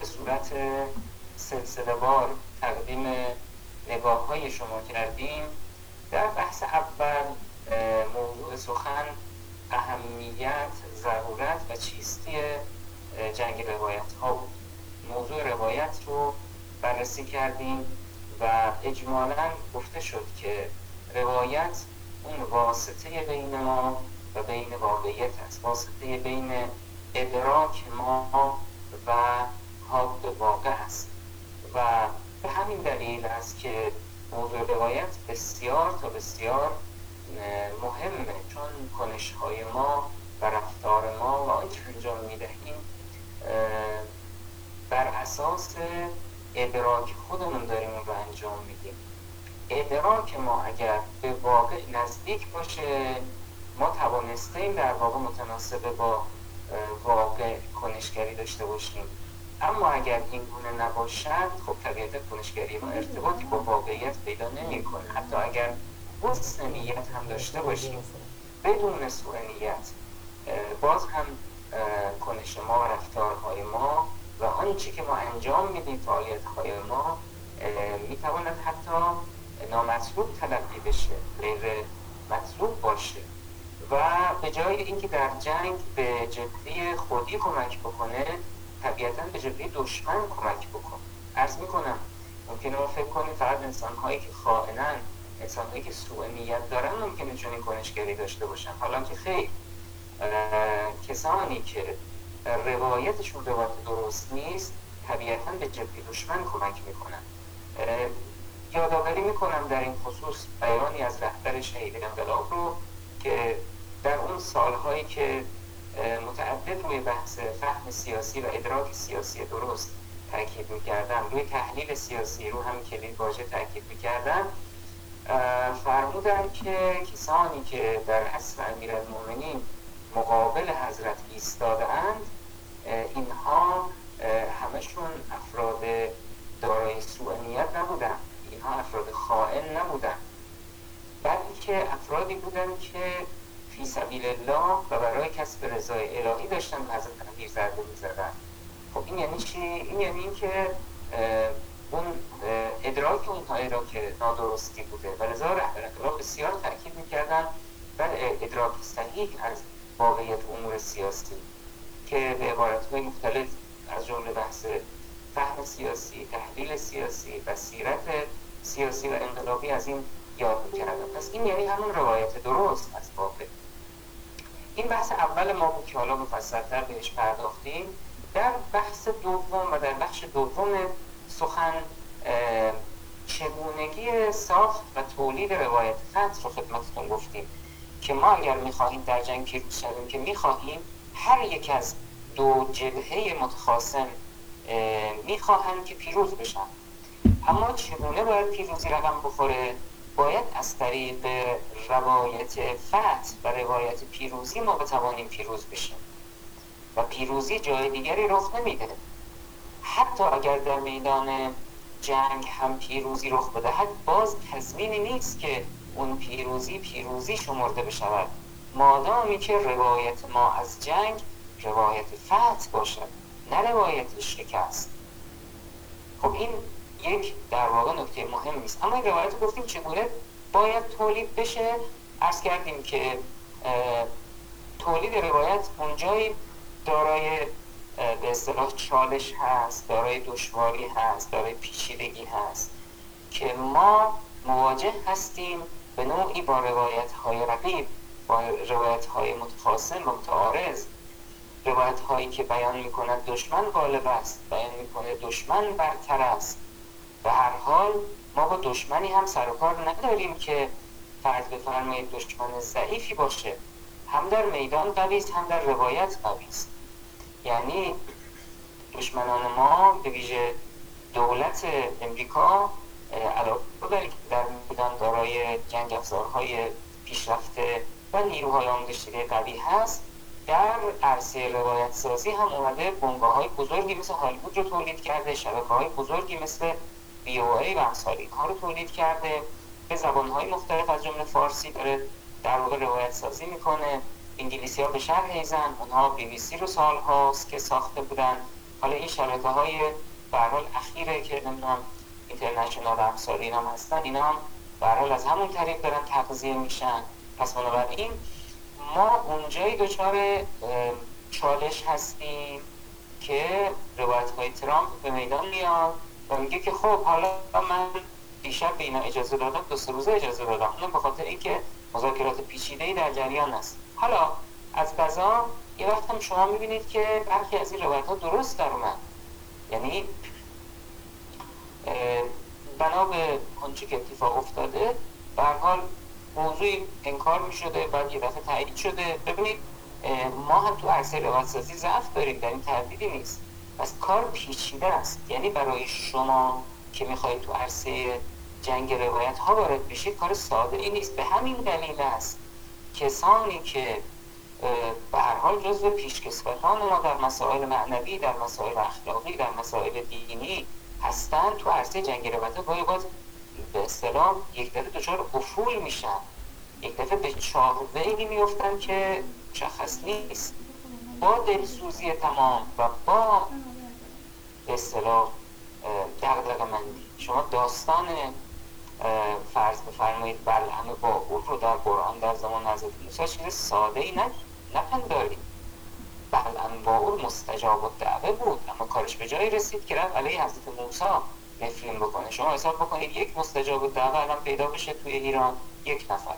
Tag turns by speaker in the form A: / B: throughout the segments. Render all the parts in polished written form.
A: به صورت سلسله‌وار تقدیم نگاه‌های شما کردیم، در بحث اول موضوع سخن اهمیت، ضرورت و چیستی جنگ روایت ها بود. موضوع روایت رو بررسی کردیم و اجمالاً گفته شد که روایت اون واسطه بین ما و بین واقعیت است، واسطه بین ادراک ما و حاد واقع است و به همین دلیل است که موضوع روایت بسیار تا بسیار مهمه، چون کنش‌های ما و رفتار ما و آنچه انجام می‌دهیم بر اساس ادراک خودمون داریم اون رو انجام میدیم. ادراک ما اگر به واقع نزدیک باشه، ما توانستیم در واقع متناسب با واقع کنشگری داشته باشیم. اما اگر این گونه نباشد، خب طبیعتا کنشگری ما ارتباطی با واقعیت پیدا نمی‌کنه. حتی اگر حسن نیت هم داشته باشیم، بدون سوء نیت، باز هم کنش ما و رفتارهای ما و آنچه که ما انجام میدیم، فعالیت‌های ما میتواند حتی نامطلوب تلقی بشه، غیر مطلوب باشه و به جای اینکه در جنگ به جبهه خودی کمک بکنه، طبیعتاً به جبهه دشمن کمک بکنه. عرض میکنم ممکنه ما فکر کنیم فقط انسان‌هایی که خائنن، انسان‌هایی که سوء نیت دارن ممکنه چنین کنشگری داشته باشن، حالا که خیر، کسانی که روایتشون روایت درست نیست طبیعتاً به جبهه دشمن کمک میکنن. یادآوری میکنم در این خصوص بیانی از رهبر شهید انقلاب رو که در اون سالهایی که متعدد روی بحث فهم سیاسی و ادراک سیاسی درست تاکید میکردن، روی تحلیل سیاسی، رو هم کلید واژه تاکید میکردن، فرمودن که کسانی که در عصر امیرالمومنین مقابل حضرت ایستاده‌اند، اینها همشون افراد دارای سوء نیت نبودن، اینها افراد خائن نبودن، بلکه افرادی بودن که فی سبیل الله و برای کسب رضای الهی داشتن به حضرت امیر ضربه می‌زدن. خب این یعنی چی؟ این یعنی این که اون ادراک اونها ادراک نادرستی بوده و لذا رهبر انقلاب بسیار تاکید می‌کردن بر ادراک صحیح از واقعیت امور سیاسی که به عبارت‌های مختلف از جمله بحث فهم سیاسی، تحلیل سیاسی، بصیرت سیاسی و انقلابی از این یاد می‌کردن. پس این یعنی همون روایت درست از واقع. این بحث اول ما بود که حالا مفصل‌تر بهش پرداختیم. در بحث دوم و در بخش دوم سخن چگونگی ساخت و تولید روایت فتح رو خدمتتون گفتیم که ما اگر می‌خواهیم در جنگ پیروز شویم، که می‌خواهیم، هر یک از دو جبهه متخاصم می‌خواهند که پیروز بشن، اما چگونه باید پیروزی رقم بخوره؟ باید از طریق روایت فتح و روایت پیروزی ما بتوانیم پیروز بشیم و پیروزی جای دیگری رخ نمیده. حتی اگر در میدان جنگ هم پیروزی رخ بدهد، باز تضمینی نیست که اون پیروزی شمرده بشود، مادامی که روایت ما از جنگ روایت فتح باشد، نه روایت شکست. خب این یک در واقع نکته مهمی است. اما این روایت گفتیم چگونه باید تولید بشه. عرض کردیم که تولید روایت اونجایی دارای به اصطلاح چالش هست، دارای دشواری هست، دارای پیچیدگی هست که ما مواجه هستیم به نوعی با روایت‌های رقیب، با روایت‌های متخاصم و متعارض، روایت‌هایی که بیان می‌کند دشمن غالب است، بیان می‌کند دشمن برتر است. به هر حال ما با دشمنی هم سر و کار نداریم که فرض بفرمایید دشمن ضعیفی باشه، هم در میدان قوی است، هم در روایت قوی است. یعنی دشمنان ما به ویژه دولت امریکا علاوه بر اینکه در میدان دارای جنگ افزارهای پیشرفته و نیروهای آموزشی قوی هست، در عرصه روایت سازی هم اومده بنگاه‌های بزرگی مثل هالیوود رو تولید کرده، شبکه‌های بزرگی مثل VOA و امثال اینها رو تولید کرده، به زبان‌های مختلف از جمله فارسی داره در واقع روایت سازی میکنه. انگلیسی‌ها به شرح ایزن، اونها BBC رو سال‌هاست که ساخته بودن حالا این شبکه های به هر حال اخیره که نمیدونم اینترنشنال امثال اینا هم هستن، اینا هم به هر حال از همون طریق دارن تغذیه میشن. پس بنابراین ما اونجایی دچار چالش هستیم که روایت های ترامپ به میدان میاد و میگه که خب حالا من دیشب به اینا اجازه دادم، 2-3 روزه اجازه دادم، اونم به خاطر اینکه مذاکرات پیچیده‌ای در جریان است. حالا از قضا یه وقت هم شما میبینید که برخی از این روایت ها درست در اومد، یعنی بنا به آنچه که اتفاق افتاده به هر حال موضوعی انکار میشده، بعد یه دفعه تایید شده. ببینید ما هم تو عرصه روایت سازی ضعف داریم، در این تردیدی نیست، پس کار پیچیده است. یعنی برای شما که میخواید تو عرصه جنگ روایت ها وارد بشید کار ساده ای نیست. به همین دلیل است کسانی که به هر حال جزو پیشکسوتان ما در مسائل معنوی، در مسائل اخلاقی، در مسائل دینی هستند، تو عرصه جنگ روایت ها گاهی اوقات به اصطلاح یک دفعه دچار افول میشن، یک دفعه به چاه‌ویلی میفتن که مشخص نیست، با دلسوزی تمام و با به اصطلاح دغدغه‌مندی. شما داستان فرض بفرمایید بلعم باقور رو در قرآن در زمان حضرت موسی چیز ساده ای نپندارید. بلعم باقور مستجاب الدعوه بود، اما کارش به جایی رسید که رفت علیه حضرت موسی نفرین بکنه. شما حساب بکنید یک مستجاب الدعوه الان پیدا بشه توی ایران، یک نفر.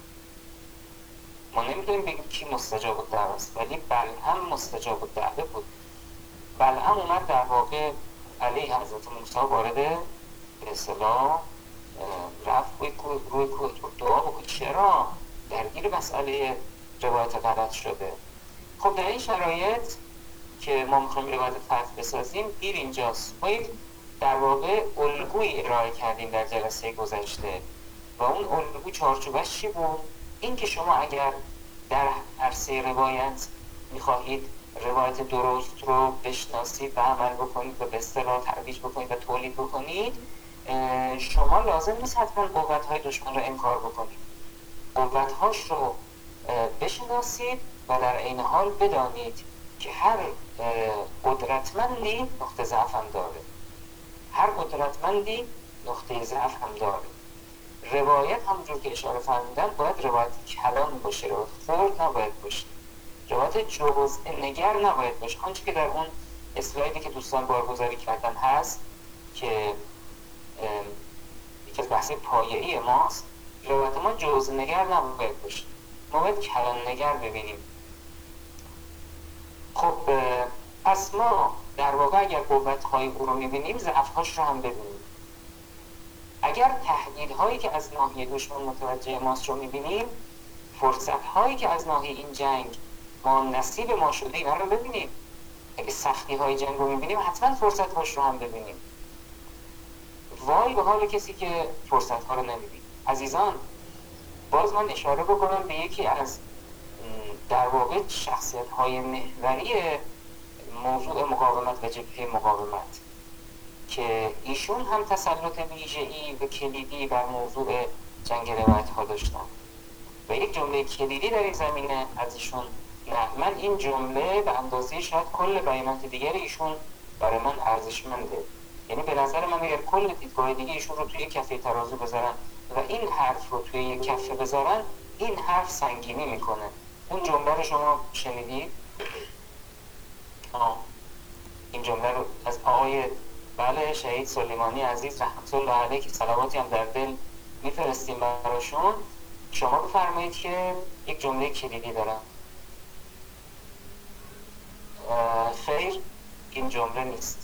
A: ما نمیتونیم بگیم کی مستجاب الدعوه است، ولی بلعم مستجاب الدعوه بود. بلعم اومد در واقع علیه حضرت موسی وارد به اصطلاح رفت روی کوه دعا بکنید. چرا؟ درگیر مسئله روایت غلط شده. خب در این شرایط که ما میخوایم روایت فتح بسازیم، گیر اینجاست. باید در واقع الگویی ارائه کردیم در جلسه گذشته و اون الگو چارچوبش چی بود؟ این که شما اگر در عرصه روایت میخواهید روایت درست رو بشناسید و عمل بکنید و به اصطلاح ترویج بکنید و تولید بکنید، شما لازم نیست حتما قوت‌های دشمن رو انکار بکنید. قوت‌هاش رو بشناسید و در عین حال بدانید که هر قدرتمندی نقطه ضعف هم داره. هر قدرتمندی نقطه ضعف هم داره. روایت همونجور که اشاره فرمودن باید روایت کلان باشه، روایت خرد نباید باشه، روایت جزء نگر نباید باشه. آنچه که در اون اسلایدی که دوستان بارگذاری کردن هست که یکی از بحث پایه‌ای ماست، روایت ما جزء نگر نباید باشه، ما باید کلان نگر ببینیم. خب پس ما در واقع اگر قوت‌های او رو می‌بینیم، ضعف‌هاش رو هم ببینیم. اگر تهدیدهایی که از ناحیه دشمن متوجه ماست رو می‌بینیم، فرصت‌هایی که از ناحیه این جنگ ما نصیب ما شده اینا رو ببینیم. اگه سختی‌های جنگ رو می‌بینیم، حتما فرصت‌هاش رو هم ببینیم. وای به حال کسی که فرصت‌ها رو نمی‌بینه. عزیزان، باز من اشاره بکنم به یکی از در واقع شخصیت‌های محوری موضوع مقاومت و جبهه مقاومت که ایشون هم تسلط ویژه‌ای و کلیدی بر موضوع جنگ روایت‌ها داشتن و یک جمله کلیدی در این زمینه از ایشون من این جمله به اندازه شاید کل بیانات دیگر ایشون برای من ارزشمنده. یعنی به نظر من اگر کل دیدگاه دیگه ایشون رو توی کفه ترازو بذارن و این حرف رو توی یک کفه بذارن، این حرف سنگینی میکنه. اون جمله رو شما شنیدید؟ این جمله رو از آقای بله شهید سلیمانی عزیز رحمت الله علیه که صلواتی هم در دل میفرستیم براشون، شما بفرمایید که یک جمله کلیدی دارم. خیر، این جمله نیست.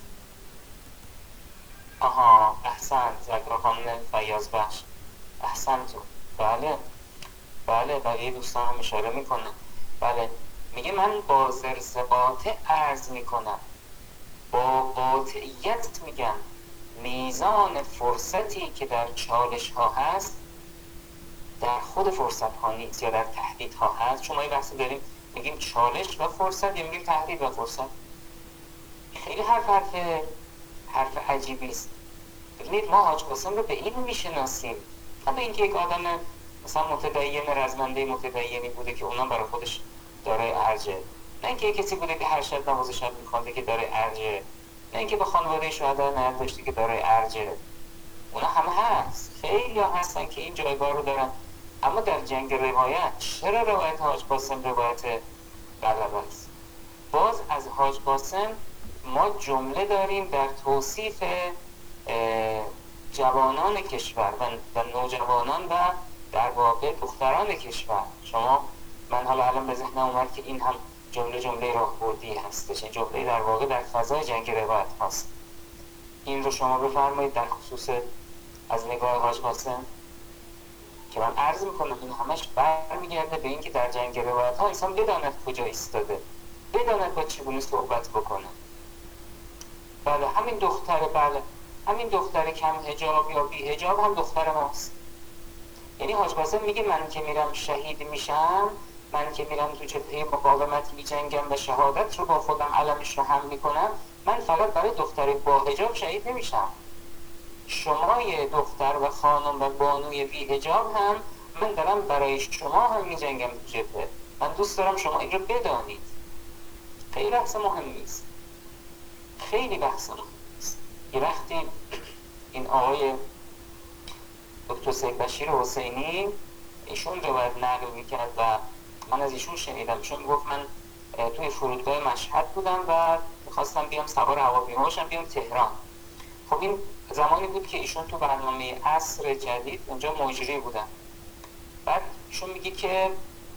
A: احسنت زکرا خانم فیاض بخش، احسنتون. بله بقیه دوستان هم اشاره میکنن. بله، میگه من با زرزباته عرض میکنم، با قاطعیت میگم میزان فرصتی که در چالش ها هست در خود فرصت ها نیست یا در تهدید ها هست. شما این بحثی داریم میگیم چالش و فرصت یا میگیم تهدید و فرصت. خیلی حرف عجیبی است. ببینید ما حاج قاسم رو به این میشناسیم، نه به اینکه یک آدم مثلا متدین رزمنده متدینی بوده که اونا برای خودش داره ارجه. نه اینکه کسی بوده که هر شب نماز شب میخوانده که داره ارجه، نه اینکه به خانواده شهدا نیت داشته که داره ارجه. اونا همه هست، خیلی هستن که این جایگاه رو دارن. اما در جنگ روایت چرا روایت حاج قاسم روایت غلبه است؟ باز از حاج قاسم ما جمله داریم در توصیف جوانان کشور و نوجوانان و در واقع دختران کشور. من حالا الان به ذهنم اومد که این هم جمله راهبردی هستش، این جمله در واقع در فضای جنگ روایت هست. این رو شما بفرمایید در خصوص از نگاه حاج قاسم که من عرض میکنم این همش برمیگرده به این که در جنگ روایت ها انسان بداند کجا ایستاده، بداند با چگونه صحبت بکنه. بله همین دختر کم حجاب یا بی حجاب هم دختر ماست. یعنی حاج قاسم میگه من که میرم شهید میشم، من که میرم تو جبهه مقاومت میجنگم و شهادت رو با خودم علمش رو هم میکنم، من فقط برای دختر با حجاب شهید نمیشم. شمای دختر و خانم و بانوی بی حجاب هم من دارم برای شما هم میجنگم تو جبهه. من دوست دارم شما این رو بدانید. خیلی بحث مهمی است، خیلی بحث مهمی است. یه وقتی این آقای دکتر سید بشیر حسینی ایشون روایت نقل میکرد و من از ایشون شنیدم، چون گفت من توی فرودگاه مشهد بودم و میخواستم بیام سوار هواپیما باشم بیام تهران. خب این زمانی بود که ایشون تو برنامه عصر جدید اونجا مجری بودن. بعد ایشون میگه که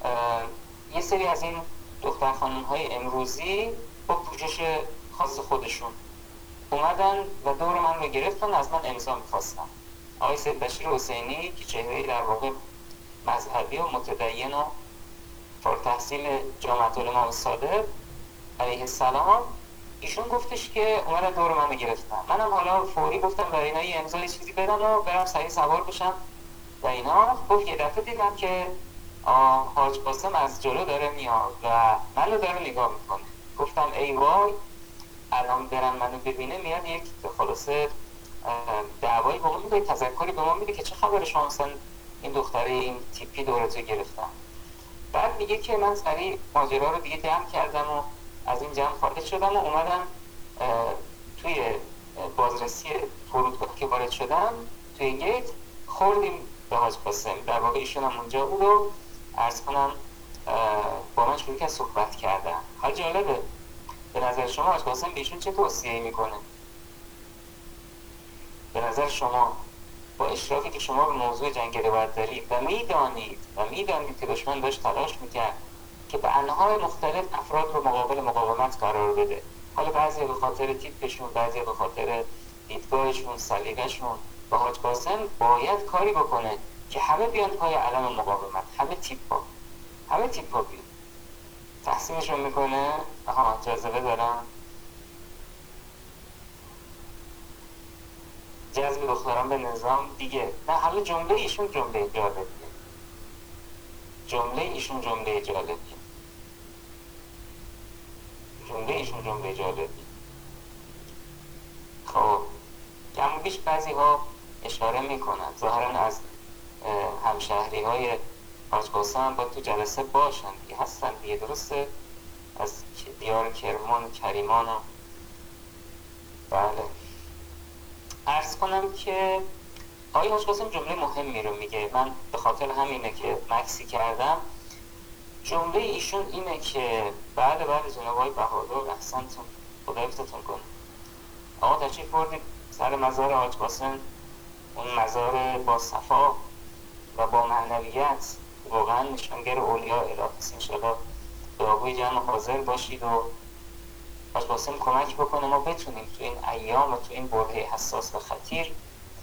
A: یه سری از این دختر خانم های امروزی با پوشش خاص خودشون اومدن و دور من رو گرفتن، از من امضا میخواستن. آقای سید بشیر حسینی که چهره در واقع مذهبی و متدین و فارغ التحصیل جامعه الامام صادق علیه السلام، ایشون گفتش که اومدن دور من رو گرفتن. منم حالا فوری گفتم برای اینا یه امضا چیزی بدن و برم سریع سوار بشم و اینا. گفت یه دفعه دیدم که حاج قاسم از جلو داره میاد و منو داره نگاه میکنه. گفتم ای وای، الان برم منو ببینه میاد یک خلاصه دعوایی با ما میده، تذکری به ما میده که چه خبر شما مثلا این دختره این تیپی دورتو گرفتن. بعد میگه که من سریع ماجرا رو دیگه جمع کردم و از این جمع خارج شدم و اومدم توی بازرسی فرودگاه که وارد شدم توی گیت خوردیم به حاج قاسم. در واقع ایشون هم اونجا بود و عرض کنم با من شروع که صحبت کردن. حال جالبه، به نظر شما حاج قاسم به ایشون چه توصیه‌ای میکنه؟ به نظر شما با اشرافی که شما به موضوع جنگ روایت دارید و میدانید که دشمن داشت تلاش میکرد که به انواع مختلف افراد رو مقابل مقاومت قرار بده، حالا بعضی به خاطر تیپشون، بعضی به خاطر دیدگاهشون، سلیقه‌شون، با حاج قاسم باید کاری بکنه که همه بیان پای علم مقاومت، همه تیپا بیان. تحسینشون میکنه جاذبه دارن، جذب دختران به نظام دیگه. نه، حالا جمله ایشون جمله جالبیه. خب کم بیش بعضی ها اشاره میکنن ظاهرا از همشهری های حاج قاسم با تو جلسه باشن دیگه، هستن دیگه، درسته؟ از دیار کرمان، کریمان و بله. عرض کنم که آقای حاج قاسم جمله مهمی رو میگه، من به خاطر همینه که مکسی کردم. جمله ایشون اینه که بله جناب آقای بهادر احسنتون، خدا حفظتون کنه. آقا تشریف بردید سر مزار حاج قاسم، اون مزار با صفا و با معنویت، واقعا نشانگر اولیاء الهی است. انشاءالله دعاگوی جمع حاضر باشید و حاج قاسم کمک بکنه ما بتونیم تو این ایام و تو این برهه حساس و خطیر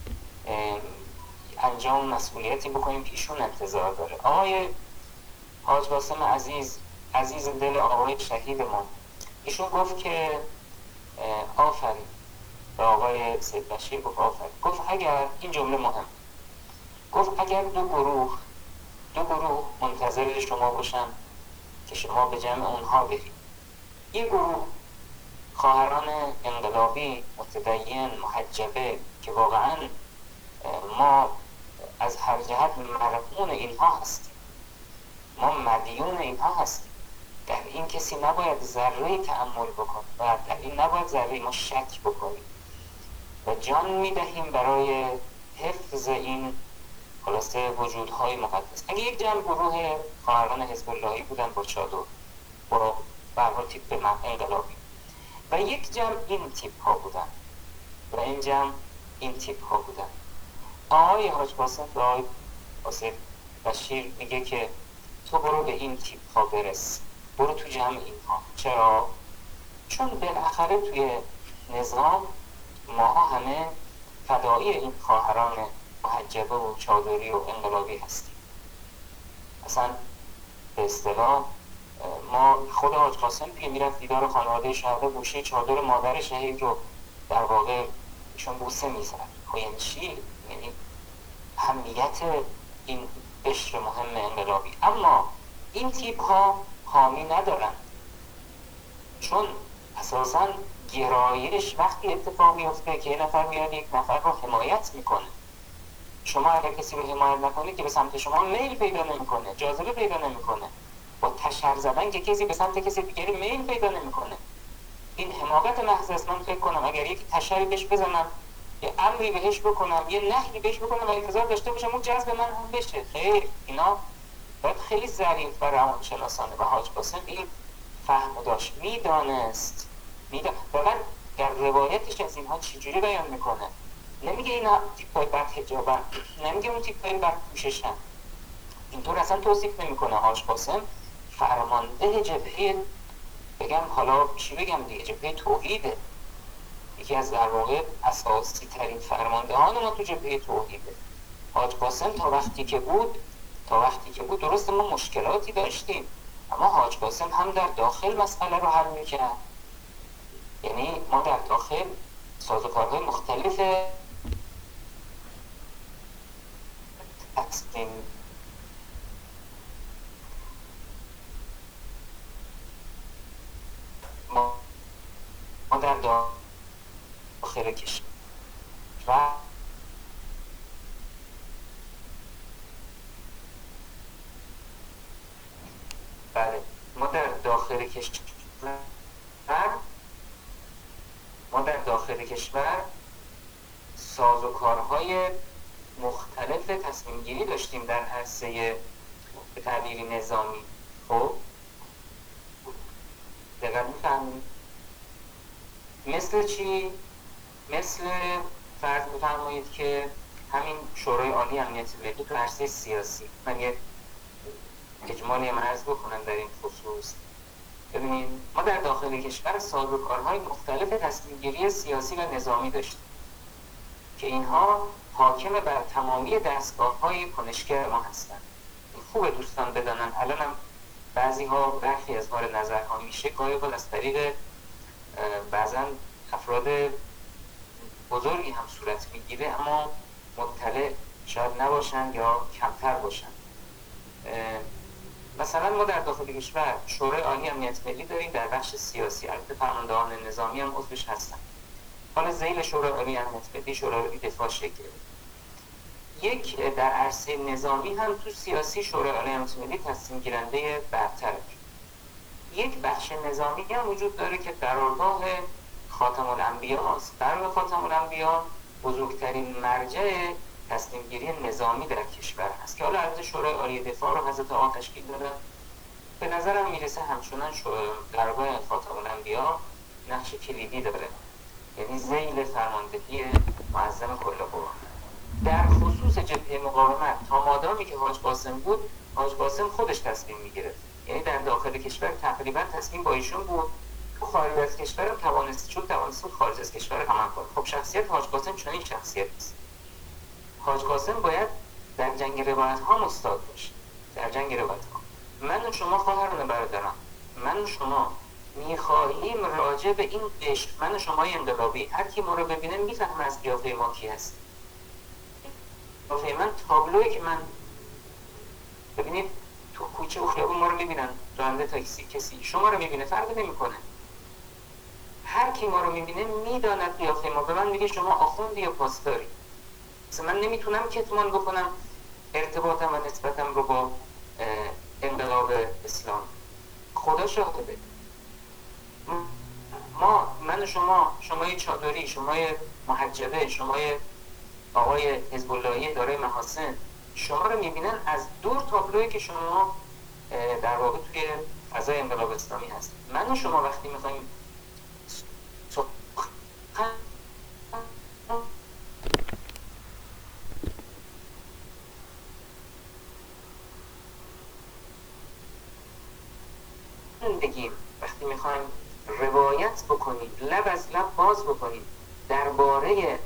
A: انجام مسئولیتی بکنیم که ایشون انتظار داره. آقای حاج قاسم عزیز دل آقای شهیدمون، ایشون گفت که آفرین، به آقای سید بشیر گفت آفرین. گفت اگر این جمله مهم، گفت اگر دو گروه منتظر شما باشن که شما به جمع اونها برید، این گروه خواهران انقلابی، متدین، محجبه که واقعا ما از هر جهت مرهون اینها هستیم، ما مدیون اینها هستیم، در این کسی نباید ذره تأمل بکنه و در این نباید ذره ما شک بکنیم و جان میدهیم برای حفظ این خلاصه وجودهای مقدس. اگه یک جمع گروه خواهران حزب اللهی بودن با چادر، با برها تیپ انقلابی، و یک جمع این تیپ ها بودن و این جمع این تیپ ها بودن، آقای حاج قاسم و آقای قاسم بشیر میگه که تو برو به این تیپ ها برس، برو تو جمع اینها. چرا؟ چون بالاخره توی نظام ماها همه فدایی این خواهران محجبه و چادری و انقلابی هستیم. اصلا به اصطلاح ما خود حاج قاسم که میرفت دیدار خانواده شهدا گوشه چادر مادر شهید رو در واقع چون بوسه میزد. یعنی چی؟ یعنی اهمیت این قشر مهم انقلابی. اما این تیپ ها حامی ندارن، چون اساسا گرایش وقتی اتفاق میفته که یه نفر میاد یک نفر رو حمایت میکنه، شما اگر کسی رو حمایت نکنید که به سمت شما میل پیدا نمیکنه، جاذبه پیدا نمیکنه. با تشر زدن که کسی به سمت کسی دیگری میل پیدا نمیکنه. این حماقت محض است. من فکر کنم اگر یک تشری بهش بزنم، یه امری بهش بکنم، یه نهی بهش بکنم و انتظار داشته باشم اون جذب من هم بشه، خیر، اینا باید خیلی ظریف و روانشناسانه. و حاج قاسم این فهم داشت، میدانست. واقعا در روایتش از اینها چجوری بیان میکنه؟ نمیگه اینا تیپای بد حجابن، نمیگه اون تیپای بد پوششن، اینطور اصلا توصیف نمیکنه. حاج قاسم فرمانده جبهه، بگم حالا چی بگم دیگه، جبهه توحیده، یکی از در واقع اساسی ترین فرماندهان ما تو جبهه توحیده. حاج قاسم تا وقتی که بود درست ما مشکلاتی داشتیم، اما حاج قاسم هم در داخل مسئله رو حل میکرد. یعنی ما در داخل سازوکارهای مختلف تصمیم ما در داخل کشور بله ما در داخل کشور سازوکارهای مختلف تصمیم گیری داشتیم در عرصه به تعبیری نظامی. خب دقیقا میفهمیم مثل چی؟ مثل فرض بفرمایید که همین شورای عالی امنیت ملی تو عرصه سیاسی، من یه اجمالی عرض بکنم در این خصوص. ببینید ما در داخل کشور سازوکارهای مختلف تصمیم گیری سیاسی و نظامی داشتیم که اینها حاکم بر تمامی دستگاه‌های کنشگر ما هستند. خوبه دوستان بدانن. الان هم بعضی ها برخی اظهار نظرها میشه گاهی اوقات از طریق بعضا افراد بزرگی هم صورت میگیره، اما مطلع شاید نباشن یا کمتر باشن. مثلا ما در داخل کشور شورای عالی امنیت ملی داریم در بخش سیاسی، البته فرماندهان نظامی هم عضوش هستن. حالا ذیل شورای عالی امنیت ملی شورای دفاع شکل یک در عرصه نظامی هم تو سیاسی شورای عالی امنیت ملی تصمیم گیرنده برتره. یک بخش نظامی هم وجود داره که قرارگاه خاتم الانبیا است. قرارگاه خاتم الانبیا بزرگترین مرجع تصمیم گیری نظامی در کشور هست که حالا البته شورای عالی دفاع رو حضرت آقا تشکیل دادن. به نظرم میرسه همچنان قرارگاه خاتم الانبیا نقش کلیدی داره، یعنی ذیل فرماندهی معظم کل قوا. در خصوص جبهه مقاومت تا مادامی که حاج قاسم بود، حاج قاسم خودش تصمیم میگیره، یعنی در داخل کشور تقریبا تصمیم با ایشون بود، تو خارج از کشور توانست خارج از کشور عمل کنه. خب شخصیت حاج قاسم چنین شخصیتی است. حاج قاسم باید در جنگ روایت ها مستعد باشه. در جنگ روایت ها من و شما خواهران برادران، من و شما میخواهیم راجع به این قشر، من و شمای انقلابی، هر کی ما رو ببینه میفهمه از قیافه ما کی هست. قیافه من تابلوی که من ببینید تو کوچه و خیابون ما رو میبینن، راننده تاکسی کسی شما رو میبینه فرق نمیکنه، هر کی ما رو میبینه میداند قیافه ما. به من میگه شما آخوندی یا پاسداری. مثلا من نمیتونم کتمان بکنم ارتباطم و نسبتم رو با انقلاب اسلام. خدا شاهده. من و شمای چادری، شمای محجبه، شمای آقای حزب اللهی دارای محاسن، شما رو میبینن از دور تابلویی که شما در واقع توی فضای انقلاب اسلامی هست. من و شما وقتی میخوایم بگیم، وقتی میخوایم روایت بکنیم، لب از لب باز بکنیم درباره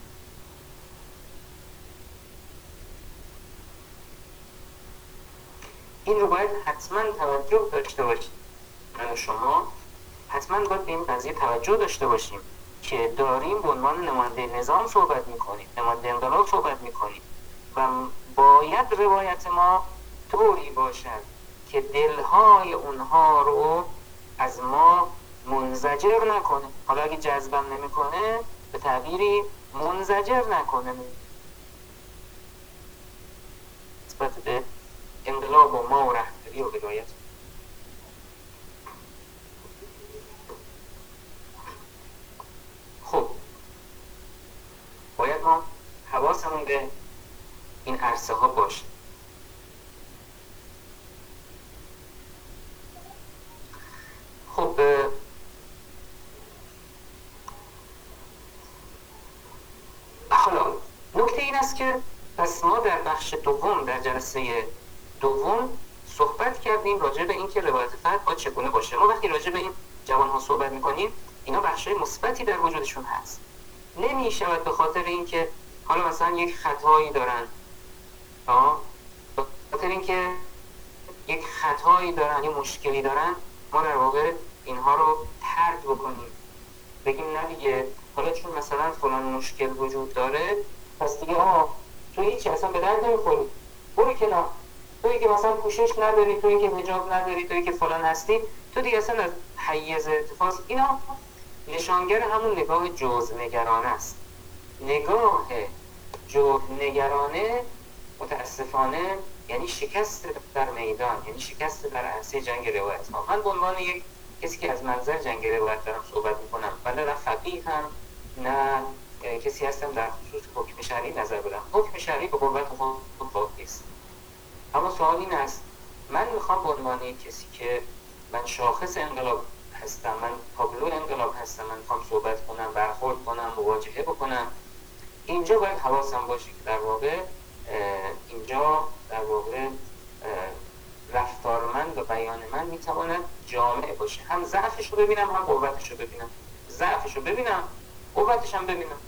A: این رو باید حتما توجه داشته باشیم. من و شما حتما باید به این قضیه توجه داشته باشیم که داریم به عنوان نماینده نظام صحبت میکنیم، نماینده انقلاب صحبت میکنیم و باید روایت ما طوری باشد که دلهای اونها رو از ما منزجر نکنه. حالا اگه جذبم نمیکنه، به تعبیری منزجر نکنه نسبت به انقلاب و ما و رهبری و هدایت. خب باید ما حواسمون به این عرصه ها باشه. خب حالا نکته این است که پس ما در بخش دوم، در جلسه دوم صحبت کردیم راجع به این که روایت فرد باید چگونه باشه. ما وقتی راجع به این جوان ها صحبت میکنیم، اینا بخشای مثبتی در وجودشون هست. نمی شود به خاطر اینکه حالا مثلا یک خطایی دارن، به خاطر اینکه یک خطایی دارن، یک مشکلی دارن، ما در واقع اینها رو طرد بکنیم، بگیم نه دیگه، حالا چون مثلا فلان مشکل وجود داره پس دیگه تو هیچی اصلا به درد نمیخوری، برو کنار. تویی که مثلا پوشش نداری، تویی که حجاب نداری، تویی که فلان هستی، تو دیگه اصلا از حیز اتفاق. اینا نشانگر همون نگاه جزءنگرانه است. نگاه جزءنگرانه متاسفانه یعنی شکست در میدان، یعنی شکست در عرصه جنگ روایت ها. من به عنوان یک کسی که از منظر جنگ روایت دارم صحبت میکنم، ولی نه فقیه هم نه کسی هستم در خصوص حکم شرعی نظر بدم. حکم شرعی به قوت خود باقی است. اما سوال این است، من میخوام به عنوان یک کسی که من شاخص انقلاب هستم، من تابلو انقلاب هستم، من میخوام صحبت کنم، برخورد کنم، مواجهه بکنم، اینجا باید حواسم باشه که در واقع اینجا در واقع رفتار من و بیان من میتواند جامع باشه. هم ضعفش رو ببینم، هم قوتش رو ببینم. ضعفش رو ببینم، قوتش هم ببینم.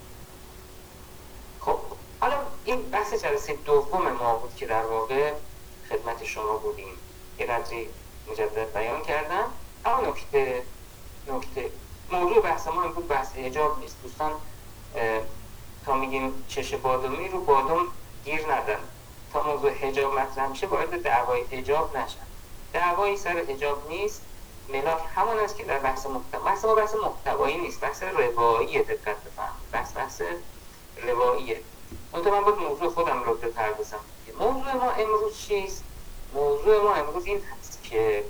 A: خب حالا این بحث جلسه دوم ما بود که در واقع خدمت شما بودیم، یه قدری مجدد بیان کردم. اما نکته موضوع بحث ما این بود بحث حجاب نیست. دوستان تا میگیم چش بادامی رو بادام گیر ندن. تا موضوع حجاب مطرح میشه وارد دعوای حجاب نشن. دعوایی سر حجاب نیست. ملاک همون است که در بحث محتوا. بحث ما بحث محتوایی نیست، بحث رواییه. دقت بفرمایید، بحث رواییه. منتها من باید موضوع خودم رو بپردازم. موضوع ما امروز چیست؟ موضوع ما امروز این هست که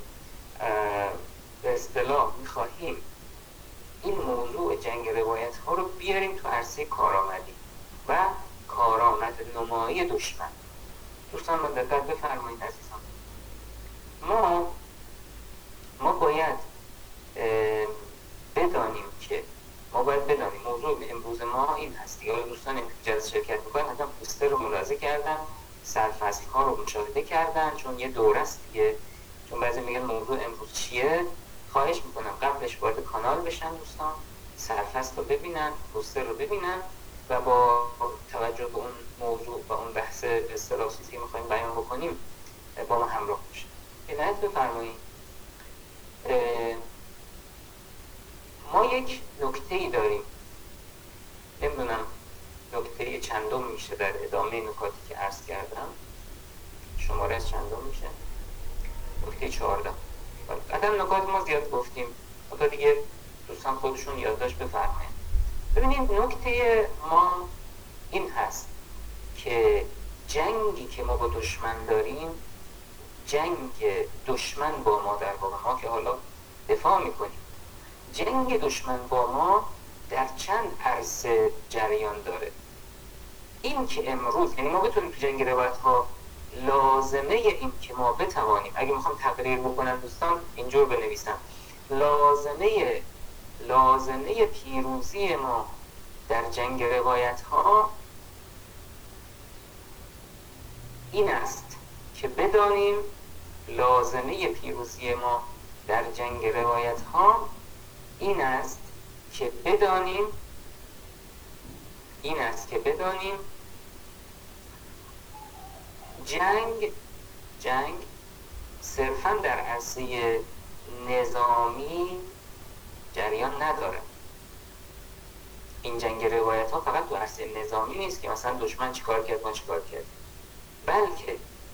A: به اصطلاح میخواهیم این موضوع جنگ روایت ها رو بیاریم تو عرصه کارآمدی و کارآمد نمایی دشمن. دوستان من دقت بفرمایید عزیزان، ما باید بدانیم که موضوع امروز ما این هست. یا دوستان این جلسه شرکت میکنن حتما پوستر رو ملاحظه کردن، سرفصل ها رو مشاهده کردن، چون یه دوره است دیگه. چون بعضی میگن موضوع امروز چیه، خواهش میکنم قبلش وارد کانال بشن دوستان، سرفصل رو ببینن، پوستر رو ببینن و با توجه به اون موضوع و اون بحث به اصطلاح چیزی که میخوایم بیان بکنیم با ما همراه باشن. عنایت بفرمایید. ما یک نکته‌ای داریم، نمیدونم نکته چندم میشه در ادامه نکاتی که عرض کردم، شماره از چندم میشه؟ نکته 14. قدم نکات ما زیاد گفتیم، تا دیگه دوستان خودشون یادداشت بفرمایید. ببینید نکته ما این هست که جنگی که ما با دشمن داریم جنگ دشمن با ما، در واقع ما که حالا دفاع میکنیم، جنگ دشمن با ما در چند عرصه جریان داره. این که امروز، یعنی ما بتونیم تو جنگ روایت ها لازمه این که ما بتوانیم، اگه میخوام تقریر بکنم دوستان اینجور بنویسم، لازمه پیروزی ما در جنگ روایت ها این است که بدانیم، لازمه پیروزی ما در جنگ روایت ها این است که بدانیم جنگ صرفا در عرصه نظامی جریان نداره. این جنگ روایت ها فقط تو عرصه نظامی نیست که مثلا دشمن چیکار کرد ما چیکار کرد، بلکه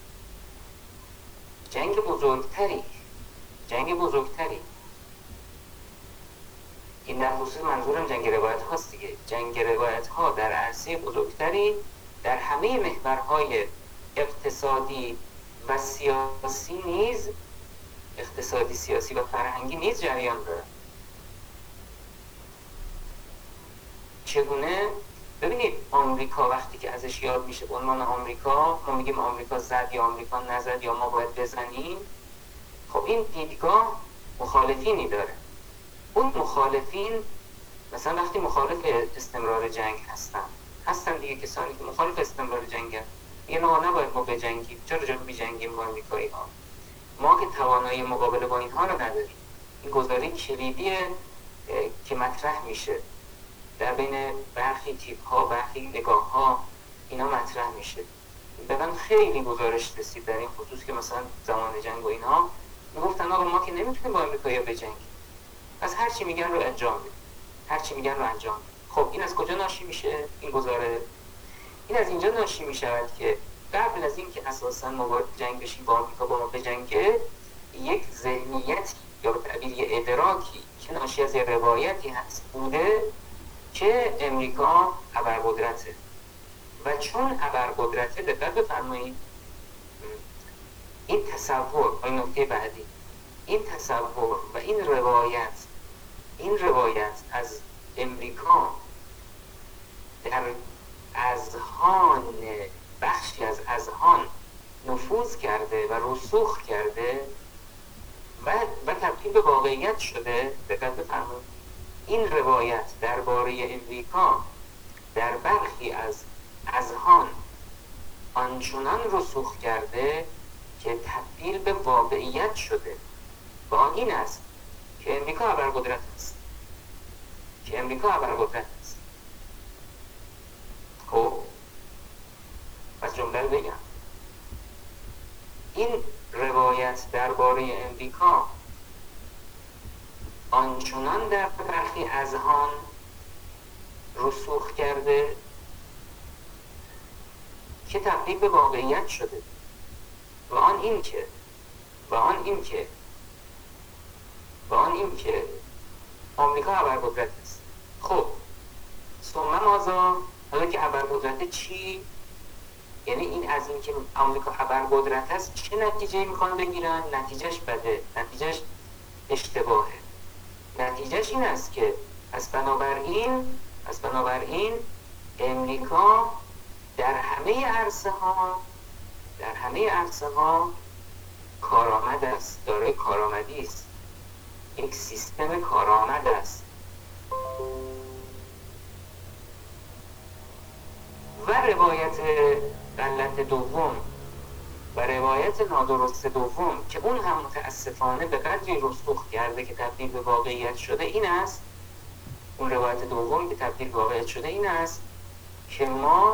A: جنگ بزرگتری، این در خصوص منظورم جنگ روایت هاست دیگه، جنگ روایت ها در عرصه بزرگتری در همه محورهای اقتصادی و سیاسی نیز، اقتصادی، سیاسی و فرهنگی نیز جریان داره. چگونه؟ ببینید آمریکا وقتی که ازش یاد میشه به عنوان آمریکا، ما میگیم آمریکا زد یا آمریکا نزد یا ما باید بزنیم. خب این دیدگاه مخالفینی داره. اون مخالفین مثلا وقتی مخالف استمرار جنگ هستن دیگه، کسانی که مخالف استمرار جنگ هستن، یه نه نباید ما بجنگیم، چرا بجنگیم با آمریکایی ها؟ ما که توانایی مقابله با اینها رو نداریم. این گزاره کلیدیه که مطرح میشه در بین برخی تیپ ها، برخی نگاه ها، اینا مطرح میشه. به من خیلی گزارش رسید در این خصوص که مثلا زمان جنگ و اینها میگفتن آقا ما که نمیتونیم با آمریکایی بجنگیم، پس هر چی میگن رو انجام بدیم. خب این از کجا ناشی میشه این گزاره؟ این از اینجا ناشی میشود که قبل از این که اساسا ما وارد جنگ بشیم با آمریکا با ما بجنگه، یک ذهنیتی یا به تعبیر یه ادراکی که ناشی از یه روایتی هست بوده که امریکا ابرقدرته، و چون ابرقدرته، دقت بفرمایید، این تصور، این نکته بعدی، این تصور و این روایت از امریکا در اذهان، بخشی از اذهان نفوذ کرده و رسوخ کرده و تبدیل به واقعیت شده. دقت بفرمایید، این روایت درباره امریکا در برخی از اذهان آنچنان رسوخ کرده که تبدیل به واقعیت شده. و آن این است که امریکا ابرقدرت است. خب پس جمله رو بگم، این روایت درباره امریکا آنچنان در برخی اذهان رسوخ کرده که تبدیل به واقعیت شده. و آن این که آمریکا ابرقدرت است. خب ثم ماذا؟ حالا که ابرقدرت چی؟ یعنی این از این که آمریکا ابرقدرت است چه نتیجه میخوان بگیرن؟ نتیجهش بده، نتیجهش اشتباهه. نتیجهش این است که پس بنابراین امریکا در همه عرصه ها کارآمد است، دارای کارآمدی است، یک سیستم کارآمد است. و روایت غلط دوم و روایت نادرست دوم که اون هم متاسفانه به قدری رسوخ کرده که تبدیل به واقعیت شده این است، اون روایت دوم که تبدیل به واقعیت شده این است که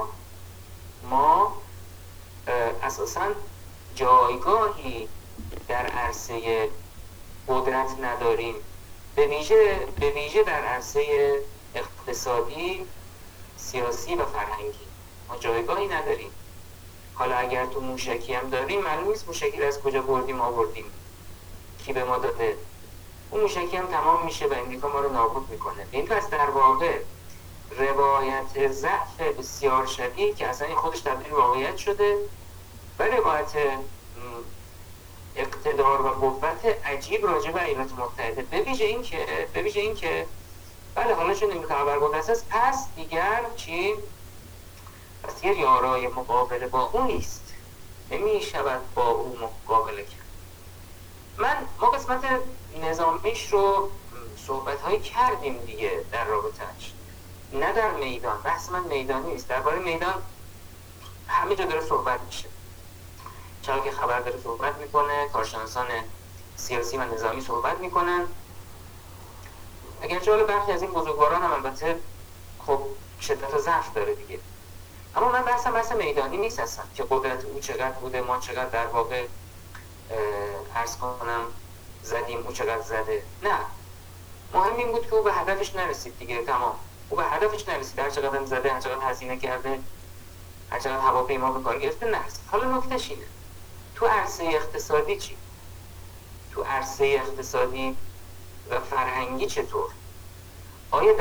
A: ما اساساً جایگاهی در عرصه قدرت نداریم، به ویژه در عرصه اقتصادی، سیاسی و فرهنگی ما جایگاهی نداریم. حالا اگر تو موشکی هم داریم معلوم نیست موشکی از کجا آوردیم، کی به ما داده. اون موشکی هم تمام میشه و امریکا ما رو نابود میکنه. این پس در واقع روایت ضعف بسیار شدید که اصلا خودش تبدیل واقعیت شده و روایت اقتدار و قوت عجیب راجع به ایالات متحده، به ویژه اینکه بله حالا چون امریکا ابرقدرت است، پس دیگر چی؟ پس دیگر یارای مقابله با او نیست، نمی شود با او مقابله کرد. ما قسمت نظامیش رو صحبت هایی کردیم دیگه در رابطهش، نه در میدان. بحث من میدانی نیست، درباره میدان همه جا داره صحبت میشه، چرا که خبر داره صحبت میکنه، کارشناسان سیاسی و نظامی صحبت میکنن، اگرچه حالا برخی از این بزرگواران هم البته خب شدت و ضعف داره دیگه. اما من بحث میدانی نیست اصلا که قدرت او چقدر بوده، ما چقدر در واقع عرض کنم زدیم، او چقدر زده. نه، مهم این بود که او به هدفش نرسید دیگه، تمام. او به هدفش نرسید، هر چقدر زده، هر چقدر هزینه کرده، هر چقدر هواپیما به کار گرفته، نرسید. حالا نکتهش اینه، تو عرصه اقتصادی چی؟ تو عرصه اقتصادی و فرهنگی چطور؟ آیا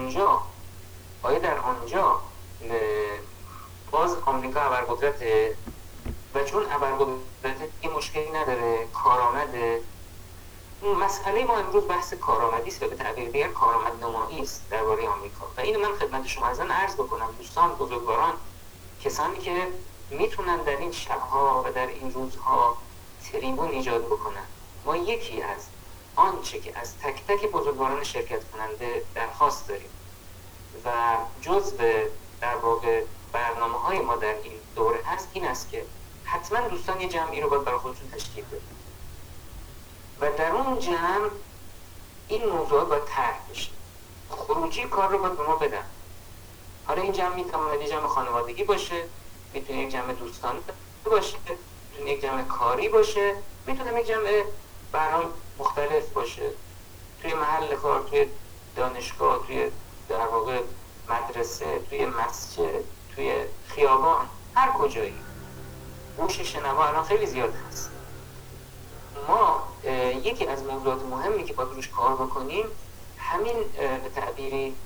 A: در آنجا باز آمریکا ابرقدرته و چون ابرقدرته یه مشکلی نداره، کارآمده. مسئله ما امروز بحث کارآمدی است و به تعبیر دیگر کارآمدنمایی است درباره آمریکا، و اینو من خدمت شما ازن عرض بکنم دوستان بزرگواران، کسانی که میتونن در این شبها و در این روزها تریبون ایجاد بکنن. ما یکی از آنچه که از تک تک بزرگواران شرکت کننده درخواست داریم و جزء در واقع برنامه‌های ما در این دوره هست، این است که حتما دوستان یه جمعی رو باید برای خودشون تشکیل بدن و در اون جمع این موضوع باید طرح بشه، خروجی کار رو باید به ما بدن. حالا این جمع میتونه یک جمع خانوادگی باشه، میتونه یک جمع دوستانه باشه، میتونه یک جمع کاری باشه، میتونه یک جمع برنامه مختلف باشه، توی محل کار، توی دانشگاه، توی در واقع مدرسه، توی مسجد، توی خیابان، هر کجایی. گوش شنوا الان خیلی زیاد هست. ما یکی از موضوعات مهمی که باید روش کار بکنیم همین به تعبیری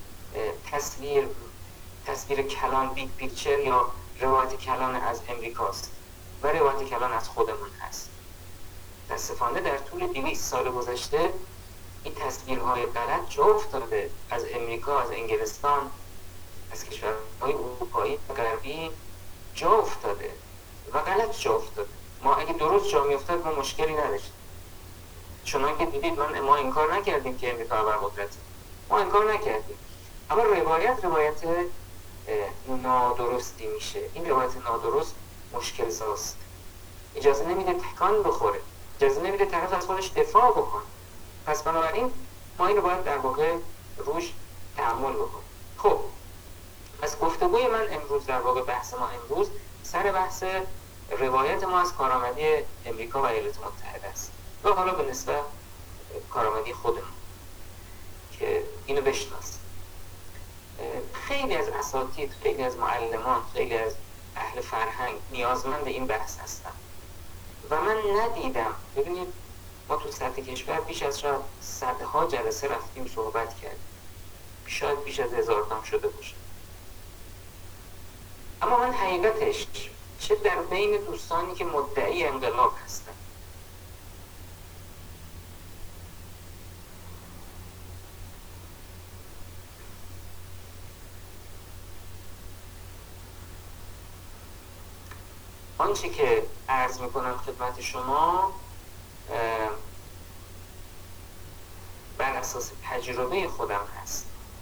A: تصویر کلان، بیگ پیکچر یا روایت کلان از امریکاست و روایت کلان از خودمون هست. متاسفانه در طول 200 سال گذشته این تصویرهای غلط جا افتاده از امریکا، از انگلستان، از کشورهای اروپایی و غربی جا افتاده و غلط جا افتاده. ما اگه درست جا می افتاد ما مشکلی نداشتیم، چون که دیدید ما انکار نکردیم که امریکا ابرقدرته، ما انکار نکردیم، اما روایت نادرستی میشه. این روایت نادرست مشکل ساست، اجازه نمیده تکان بخوره، اجازه نمیده طرف از خودش دفاع بکنه. پس بنابراین ما این رو باید در واقع روش تأمل بکنیم. خب پس گفتگوی من امروز، در واقع بحث ما امروز سر بحث روایت ما از کارآمدی امریکا و ایالات متحده است و حالا به نسبت کارآمدی خودمون که اینو بشناسیم. خیلی از اساتید، خیلی از معلمان، خیلی از اهل فرهنگ نیازمند این بحث هستن و من ندیدم. ببینید ما تو سطح کشور بیش از شاید صدها جلسه رفتیم صحبت کردیم، شاید بیش از 1000 تا شده باشه، اما من حقیقتش چه در بین دوستانی که مدعی انقلاب هستن آنچه که عرض میکنم خدمت شما بر اساس تجربه خودم هست،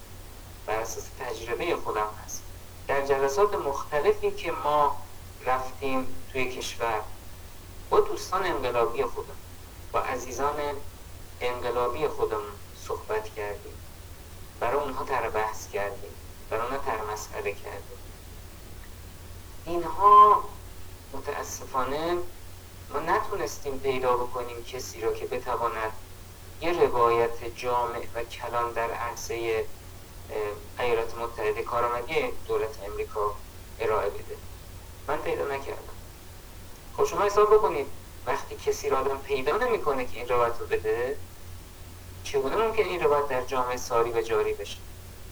A: در جلسات مختلفی که ما رفتیم توی کشور با دوستان انقلابی خودم، با عزیزان انقلابی خودمون صحبت کردیم، برای اونها طرح بحث کردیم، برای اونها طرح مسئله کردیم. اینها متاسفانه ما نتونستیم پیدا بکنیم کسی را که بتواند یه روایت جامع و کلان در عرصه ایالات متحده، کارآمدی دولت امریکا ارائه بده. من پیدا نکردم. خب شما حساب بکنید وقتی کسی را آدم پیدا نمیکنه که این روایت رو بده، چگونه ممکن این روایت در جامعه ساری و جاری بشه؟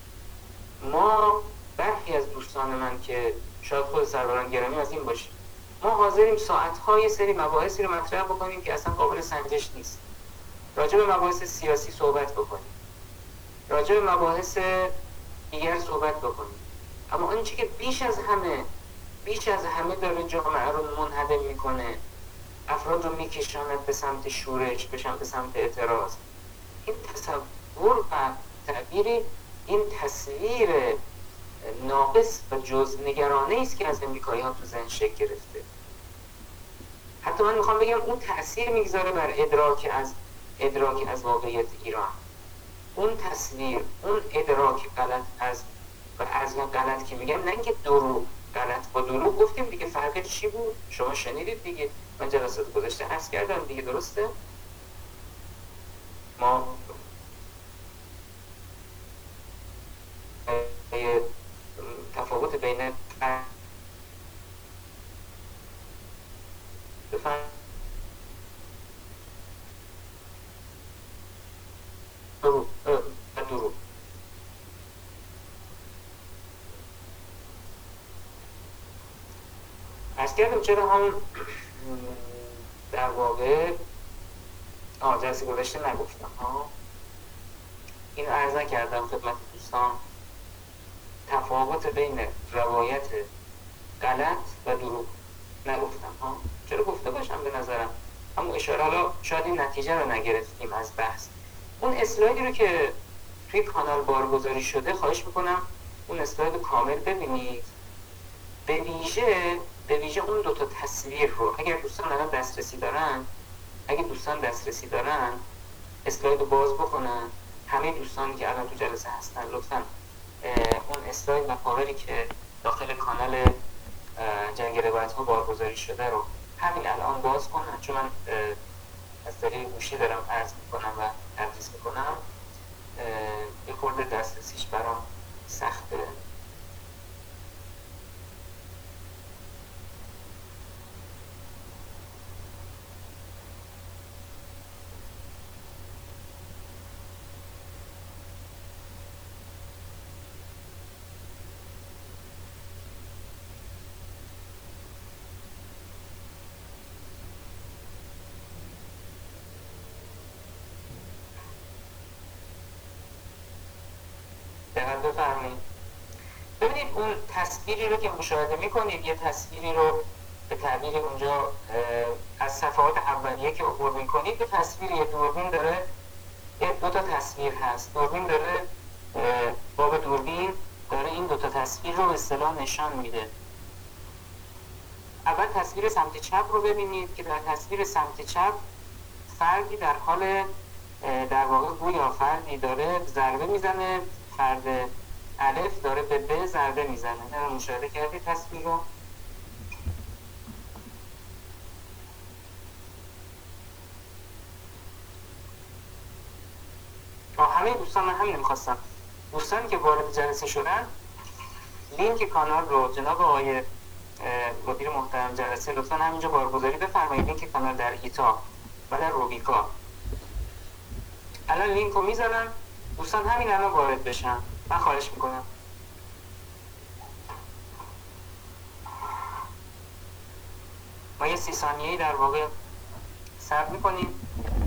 A: ما برخی از دوستان من که شاید خود سروران گرامی از این باشه، ما حاضریم ساعت‌ها یه سری مباحثی رو مطرح بکنیم که اصلا قابل سنجش نیست، راجع به مباحث سیاسی صحبت بکنیم، راجع به مباحث دیگر صحبت بکنیم، اما آنچه که بیش از همه داره جامعه رو منهدم میکنه، افراد رو میکشاند به سمت شورش، به سمت اعتراض، این تصور و تعبیری، این تصویر ناقص و جزء است که از امریکایی‌ها تو ذهن شکل گرفته. حتی من میخوام بگم اون تأثیر میگذاره بر ادراک از واقعیت ایران. اون تصویر، اون ادراک غلط از غلط که میگم، نه اینکه دروغ، غلط با دروغ گفتیم دیگه، فرق چی بود؟ شما شنیدید دیگه، من جلسات گذاشته عرض کردم دیگه، درسته؟ ما تفاوت بین دروغ عرض کردم چرا هم در واقع جلسه گذاشته نگفتم این عرض نکردم خدمت دوستان، تفاوت بین روایت غلط و دروغ نگفتم چرا گفته باشم به نظرم، اما اشاره، حالا شاید این نتیجه رو نگرفتیم از بحث. اون اسلایدی رو که توی کانال بارگذاری شده، خواهش میکنم اون اسلاید رو کامل ببینید، به ویژه اون دوتا تصویر رو اگر دوستان الان دسترسی دارن اسلاید رو باز بکنن. همه دوستانی که الان تو جلسه هستن لطفا اون اسلاید و پاوری که داخل کانال جنگ روایت ها بارگذاری شده رو همین الان باز کنن، چون من از طریق گوشی دارم عرض میکنم و تدریس میکنم، یه خورده دسترسیش برام سخته. بفرمایید. ببینید اون تصویری رو که مشاهده میکنید، یه تصویری رو به تعبیر اونجا از صفحات اولیه که عبور میکنید، به تصویر یه دوربین داره، یه دوتا تصویر هست، دوربین داره، باب دوربین داره این دوتا تصویر رو به اصطلاح نشان میده. اول تصویر سمت چپ رو ببینید که در تصویر سمت چپ فردی در حال در واقع گویا فردی داره ضربه میزنه، فرد الف داره به ب ضربه میزنه. نه مشاهده کردید تصویر رو؟ همه دوستان، من همین میخواستم دوستانی که وارد جلسه شدن لینک کانال رو جناب آقای مدیر محترم جلسه لطفا همینجا بارگذاری بفرمایید. لینک کانال در ایتا و در روبیکا الان لینک رو میذارم، دوستان همین الان وارد بشن، من خواهش میکنم. ما یه 30 ثانیه‌ای در واقع صبر میکنیم.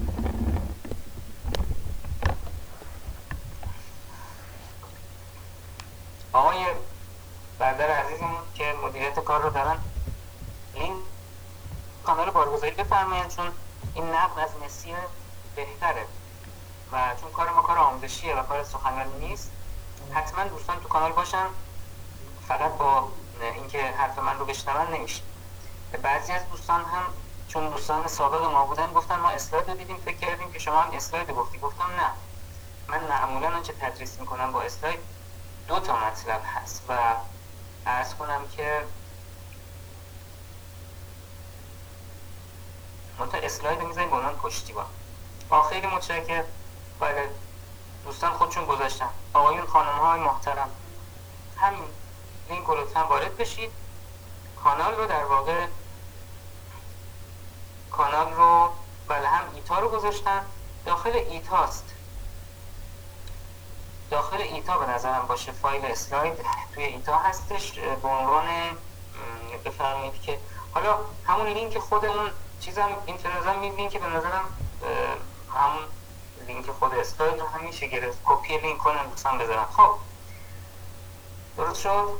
A: آقای برادر عزیزمون که مدیریت کار رو دارن لینک کانال بارگذاری بفرمایید، چون این نقد از نسیم بهتره و چون کار ما کار آموزشیه و کار سخنرانی نیست. حتما دوستان تو کانال باشن، فقط با اینکه حرف من رو بشنون نمیشه. بعضی از دوستان هم چون دوستان سابق ما بودن گفتن ما اسلاید رو دیدیم فکر کردیم که شما هم اسلاید گفتی. گفتم نه، من معمولا آنچه تدریس میکنم با اسلاید 2 تا مطلب هست و عرض کنم که منتها اسلاید رو میذاریم با اونان پشتیبان. خیلی متشکرم. بله دوستان خودشون گذاشتن. آقایون خانم های محترم همین لینک رو لطفا وارد بشید. کانال رو در واقع بله هم ایتا رو گذاشتن، داخل ایتاست، داخل ایتا به نظرم باشه فایل اسلاید توی ایتا هستش به عنوان بفرمایید که حالا همون لینک خود اون چیزم این فرازم میبینین که به نظرم همون لینک خود اسلاید رو هم میشه گرفت، کپی لینک کنم دوستان بذارم. خب درست شد؟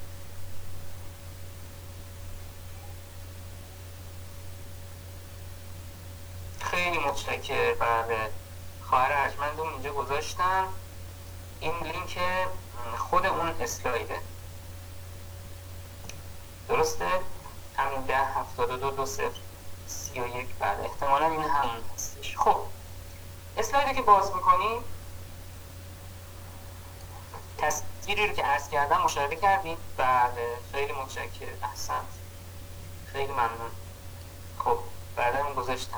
A: خیلی متشکرم. بله خواهر ارجمندم اینجا گذاشتم، این لینک خود اون اسلایده، درسته؟ همین 10722031. بله احتمالا این همون هستش. خب اسلایدی که باز میکنیم تصویری رو که عرض کردم مشاهده کردید. بله خیلی متشکرم، احسنت، خیلی ممنون. خب بعدم گذاشتم.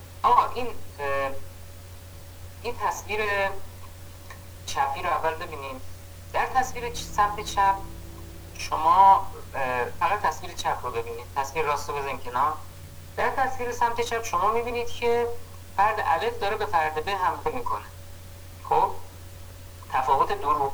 A: این تصویر چپی رو اول ببینیم. در تصویر سمت چپ شما فقط تصویر چپ رو ببینید، تصویر راست رو بزنید کنار. در تصویر سمت چپ شما میبینید که فرد الف داره به فرد ب حمله میکنه. خب تفاوت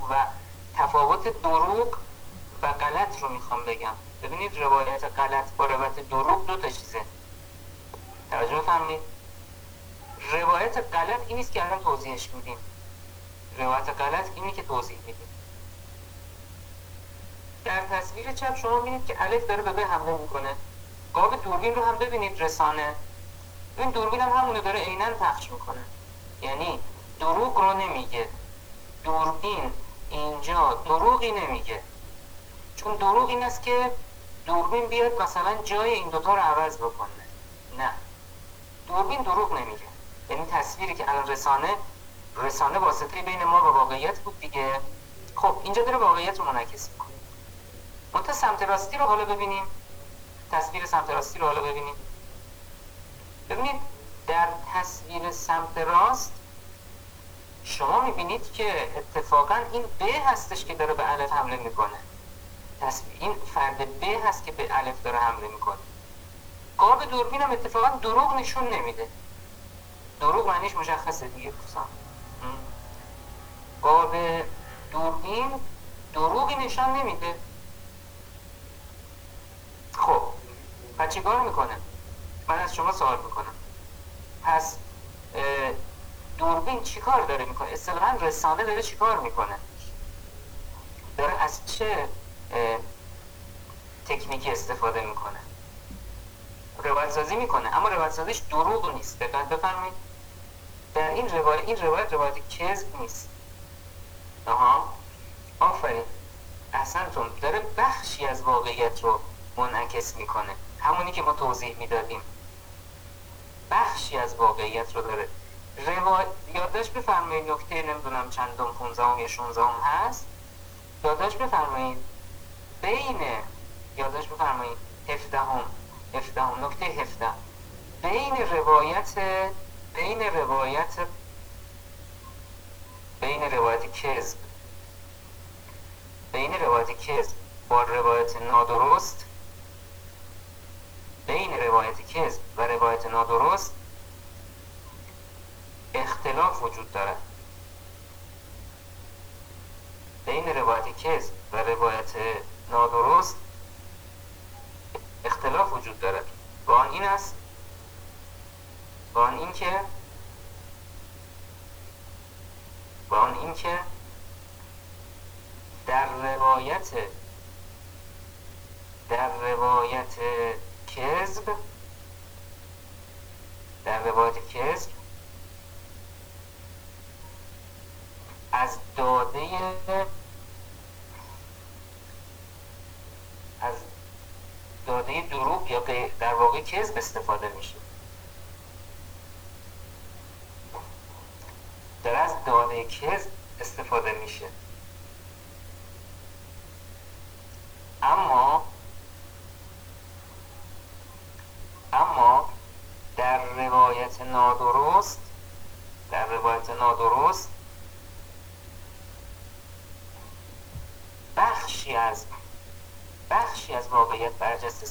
A: دروغ و غلط رو میخوام بگم. ببینید روایت غلط با روایت دروغ دو تا چیزه، توجه فرمایید. روایت غلط این نیست که الان توضیحش میدیم، روایت غلط اینی که توضیح میدیم. در تصویر چپ شما میبینید که الف داره به ب حمله میکنه. قاب دوربین رو هم ببینید، رسانه. این دوربین هم همونه داره عیناً پخش میکنه، یعنی دروغ رو نمیگه. دوربین اینجا دروغی نمیگه، چون دروغ این است که دوربین بیاد مثلا جای این دوتا رو عوض بکنه. نه، دوربین دروغ نمیگه. یعنی تصویری که الان رسانه واسطه بین ما و واقعیت بود دیگه. خب اینجا داره واقعیت رو منعکس میکنه. منتها سمت راستی رو حالا ببینیم، تصویر سمت راستی رو حالا ببینیم. ببینید در تصویر سمت راست شما میبینید که اتفاقا این ب هستش که داره به الف حمله میکنه. این فرد ب هست که به الف داره حمله میکنه. قاب دوربین هم اتفاقا دروغ نشون نمیده. دروغ معنیش مشخصه دیگه دوستان. قاب دوربین دروغی نشان نمیده. خب پس چیکار میکنه؟ من از شما سوال میکنم، پس دوربین چیکار داره میکنه؟ اصطلاحاً رسانه داره چیکار میکنه؟ داره از چه تکنیکی استفاده میکنه؟ روایت سازی میکنه، اما روایت سازیش دروغ نیست. دقت بفرمایید، در این روایت کذب نیست. آفرین، احسنتون. داره بخشی از واقعیت رو منعکس میکنه، همونی که ما توضیح میدادیم. بخشی از واقعیت رو داره. یادداشت بفرمایید نکته نمیدونم چندم 15 یا 16 هست. یادداشت بفرمایید یادداشت بفرمایید 17 نکته 17 بین روایت کذب با روایت نادرست، بین روایت کذب و روایت نادرست اختلاف وجود دارد. بین روایت کذب و روایت نادرست اختلاف وجود دارد. و آن اینکه در روایت کذب از داده دروغ یا در واقع کذب استفاده میشه. داره از داده کذب استفاده میشه. اما در روایت نادرست بخشی از واقعیت برجسته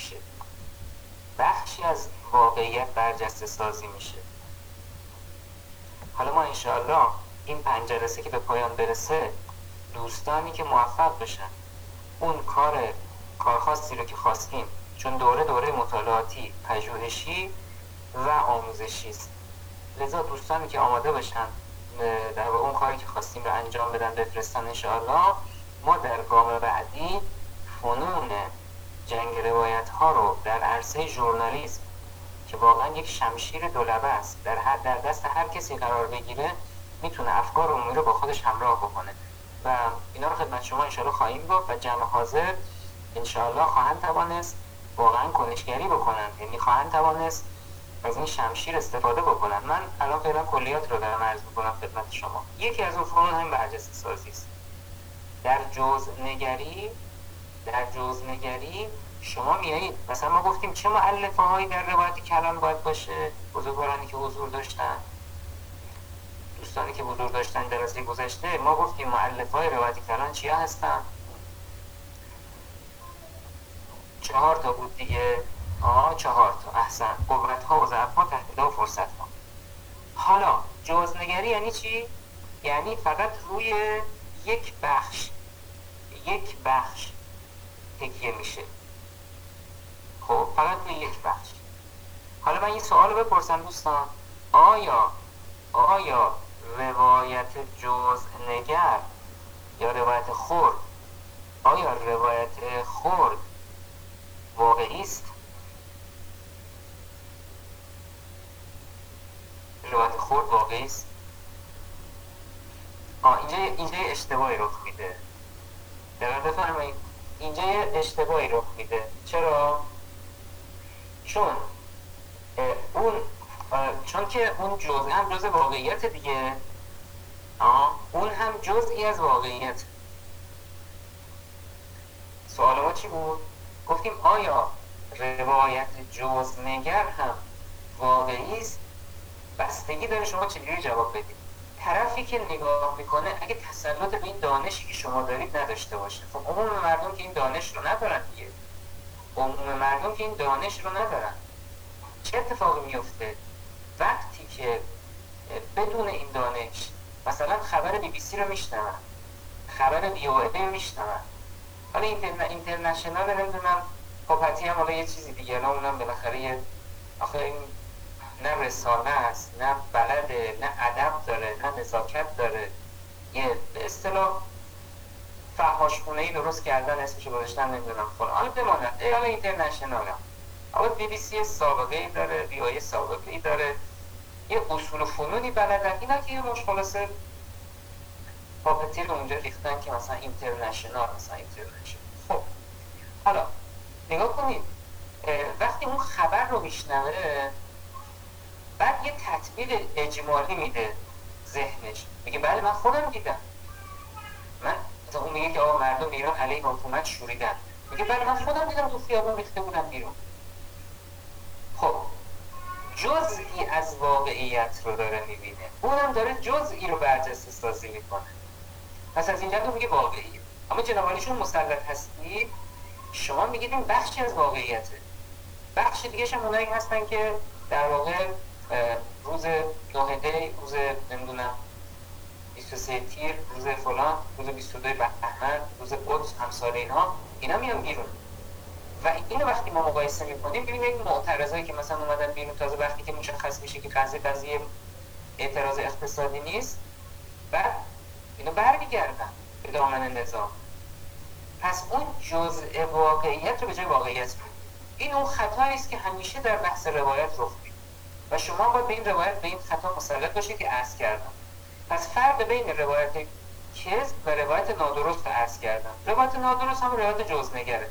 A: سازی میشه. حالا ما انشاءالله این 5 جلسه که به پایان برسه، دوستانی که موفق بشن اون کار خاصی رو که خواستیم چون دوره مطالعاتی، پژوهشی و آموزشی است. لذا دوستانی که آماده باشن در واقع اون کاری که خواستیم رو انجام بدن بفرستن انشاءالله. ما در گام بعدی فنون جنگ روایت ها رو در عرصه ژورنالیسم که واقعا یک شمشیر دولبه است، در دست هر کسی قرار بگیره میتونه افکار عمومی رو با خودش همراه بکنه و اینا رو خدمت شما انشاءالله خواهیم گفت و جمع حاضر انشاءالله خواهند توانست واقعا کنشگری بکنن، یعنی خواهند توانست از این شمشیر استفاده بکنن. من الان فعلا کلیات رو دارم عرض میکنم خدمت شما. یکی از اون فنون همین برجسته سازی است. در جزءنگری شما میایید، مثلا ما گفتیم چه مؤلفه هایی در روایت کلام باید باشه. بزرگوارانی که حضور داشتن، دوستانی که حضور داشتن درسته گذشته، ما گفتیم مؤلفه های روایت کلام چیا هستن؟ 4 تا بود دیگه. 4 تا. احسن. قوت ها و ضعف ها، تهدید ها و فرصت ها. حالا جزءنگری یعنی چی؟ یعنی فقط روی یک بخش تکیه میشه. خب فقط روی یک بخش. حالا من یه سوال رو بپرسم دوستان، آیا روایت جزءنگر یا روایت خرد، آیا روایت خرد واقعی است؟ روایت خرد واقعی است؟ اینجا اشتباهی رخ میده. دقیق بفرمایید، اینجا اشتباهی رخ میده. چرا؟ چون که اون جزء هم جزء واقعیت دیگه. اون هم جزئی از واقعیت. سوال ما چی بود؟ گفتیم آیا روایت جزءنگر هم واقعی است؟ بستگی داره شما چجوری جواب بدید. طرفی که نگاه میکنه اگه تسلط به این دانشی که شما دارید نداشته باشه، خب عموم مردم که این دانش رو ندارن دیگه. چه اتفاقی میفته وقتی که بدون این دانش مثلا خبر BBC رو میشنون، خبر VOA رو میشنون، حالا اینترنشنال نمیدونم پاپتی هم حالا یه چیزی دیگه، اونم بالاخره آخه این نه رسانه است، نه بلده، نه ادب داره، نه نزاکت داره، یه به اصطلاح فحاشخونه‌ای درست کردن، اسمشو گذاشتن نمیدونم فلان. حالا بماند حالا اینترنشنال هم حالا BBC سابقه‌ای داره، VOA سابقه‌ای داره، یه اصول و فنونی بلدن. اینا که یه مش خلاصه پاپتی رو اونجا ریختن که مثلا اینترنشنال. خب حالا نگاه کنید، وقتی اون خبر رو میشنوه بعد یه تطبیق اجمالی میده ذهنش، میگه بله من خودم دیدم. مثلا اون میگه که آقا مردم ایران علیه حکومت شوریدن، میگه بله من خودم دیدم تو خیابون ریخته بودن بیرون. خب جزئی از واقعیت رو داره میبینه، اونم داره جزئی رو برجسته سازی میکنه. پس از اینجا تو میگه واقعیه. اما جنابالیشون مسلط هستید، شما میگید این بخشی از واقعیته. بخش دیگه هم اونایی هستن که در واقع روز 9 دی، روز نمیدونم 23 تیر، روز فلان، روز 22 بهمن، روز قدس، همسال اینا میان بیرون. و اینو وقتی ما مقایسه میکنیم ببینیم این معترضایی که مثلا اومدن بیرون تازه وقتی که مشخص میشه که قضیه اعتراض اقتصادی نیست، بعد اینو برمیگردن به دامن نظام. پس اون جزء واقعیت رو به جای واقعیت رو، این اون خطایی است که همیشه در بحث روایت رخ میده و شما باید به این روایت، به این خطا مسلط باشید که عرض کردم. پس فرق بین روایت کذب و روایت نادرست عرض کردم. روایت نادرست هم روایت جزءنگره،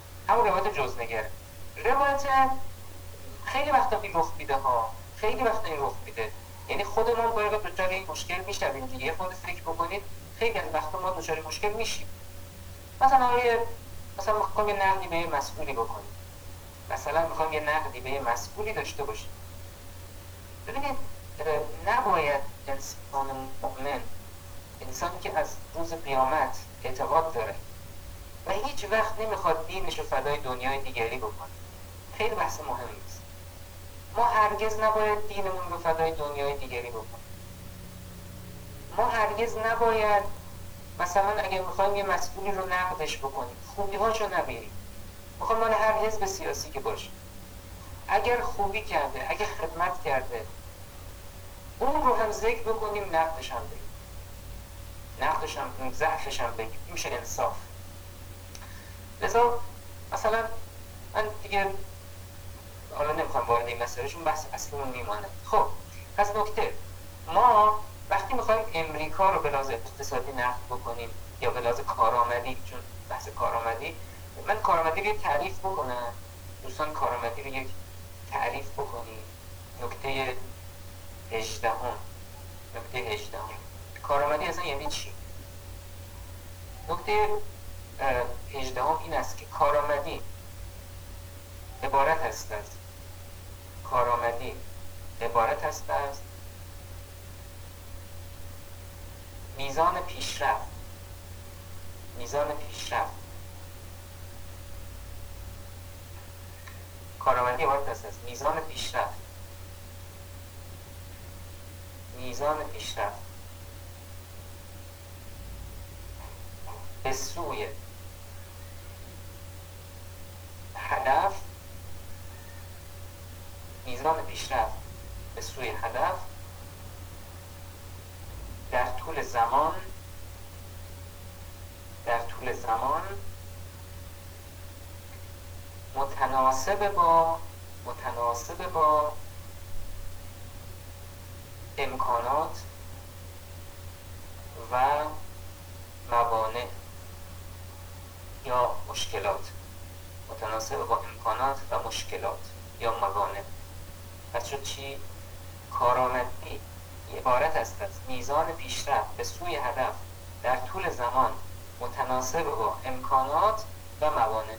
A: روایت خیلی وقتا این رخ میده ها، خیلی وقتا این رخ میده. یعنی خودمون باید دچار این مشکل میشیم دیگه. خود فکر بکنید خیلی از وقتا ما دچار مشکل میشیم. مثلا میخوام یه نقدی به یه مسئولی بکنیم، مثلا میخوام یه نقدی به یه مسئولی داشته باشیم. ببینید نباید انسان مؤمن، انسانی که از روز قیامت اعتقاد داره و هیچ وقت نمیخواد دینش رو فدای دنیای دیگری بکنه، خیلی بحث مهمی است. ما هرگز نباید دینمون رو فدای دنیای دیگری بکنیم. ما هرگز نباید مثلا اگه میخوایم یه مسئولی رو نقدش بکنیم خوبی‌هاشو نبینیم، میخوام مال هر حزب سیاسی که باشه، اگر خوبی کرده، اگر خدمت کرده، اون رو هم ذکر بکنیم، نقدش هم بگیم، نقدش هم، ضعفش هم بگیم. این میشه انصاف. لذا مثلا من دیگه حالا نمیخوام وارد این مسئله، چون بحث اصلیمون میمانه. خب پس نکته، ما وقتی میخوایم امریکا رو به لحاظ اقتصادی نقد بکنیم یا به لحاظ کارآمدی، چون بحث کارآمدی، من کارآمدی رو تعریف بکنم، دوستان کارآمدی رو یک تعریف بکنیم. نکته 18، نکته 18 کارآمدی اصلا یعنی چی؟ نکته 18 این است که کارآمدی عبارت است از میزان پیشرفت کارآمدی عبارت است از میزان پیشرفت به سوی هدف، در طول زمان متناسب با امکانات و موانع یا مشکلات. پس شد چی؟ کارآمدی عبارت است از میزان پیشرفت به سوی هدف در طول زمان متناسب با امکانات و موانع.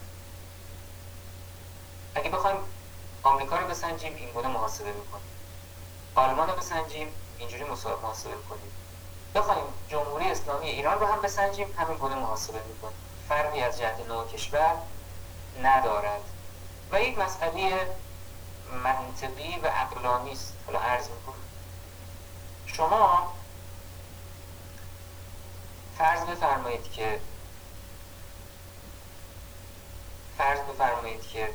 A: اگه بخوایم آمریکا رو بسنجیم این گونه محاسبه میکنیم، آلمان رو بسنجیم اینجوری محاسبه میکنیم، بخوایم جمهوری اسلامی ایران رو هم بسنجیم همین گونه محاسبه میکنیم، فرقی از جهت نوع کشور ندارد و یک مسئله منطقی و عقلانی است. حالا عرض میکنم شما فرض بفرمایید که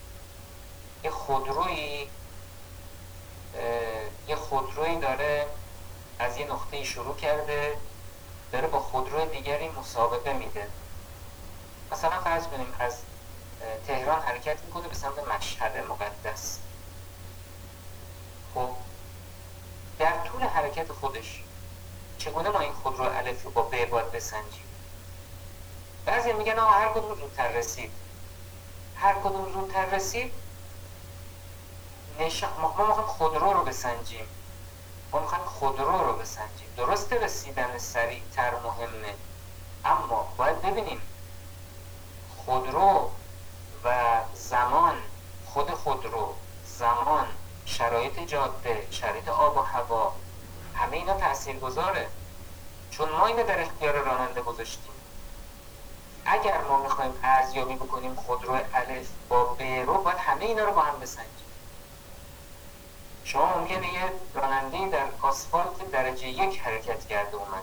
A: یه خودرویی داره از یه نقطه‌ای شروع کرده، داره با خودروی دیگری مسابقه میده. مثلا فرض کنیم از تهران حرکت میکنه به سمت مشهد مقدس. خب در طول حرکت خودش چگونه ما این خودرو الف رو با ب باید بسنجیم؟ بعضی میگن هر کدوم زودتر رسید ما میخوایم خودرو رو بسنجیم. درسته رسیدن سریعتر مهمه، اما باید ببینیم خودرو و زمان، شرایط جاده، شرایط آب و هوا، همه اینا تاثیرگذاره، چون ما اینو در اختیار راننده گذاشتیم. اگر ما میخوایم ارزیابی بکنیم خودرو الف با ب رو، باید همه اینا رو با هم بسنجیم. شما ممکنه یه راننده‌ای در آسفالت درجه 1 حرکت کرده اومد،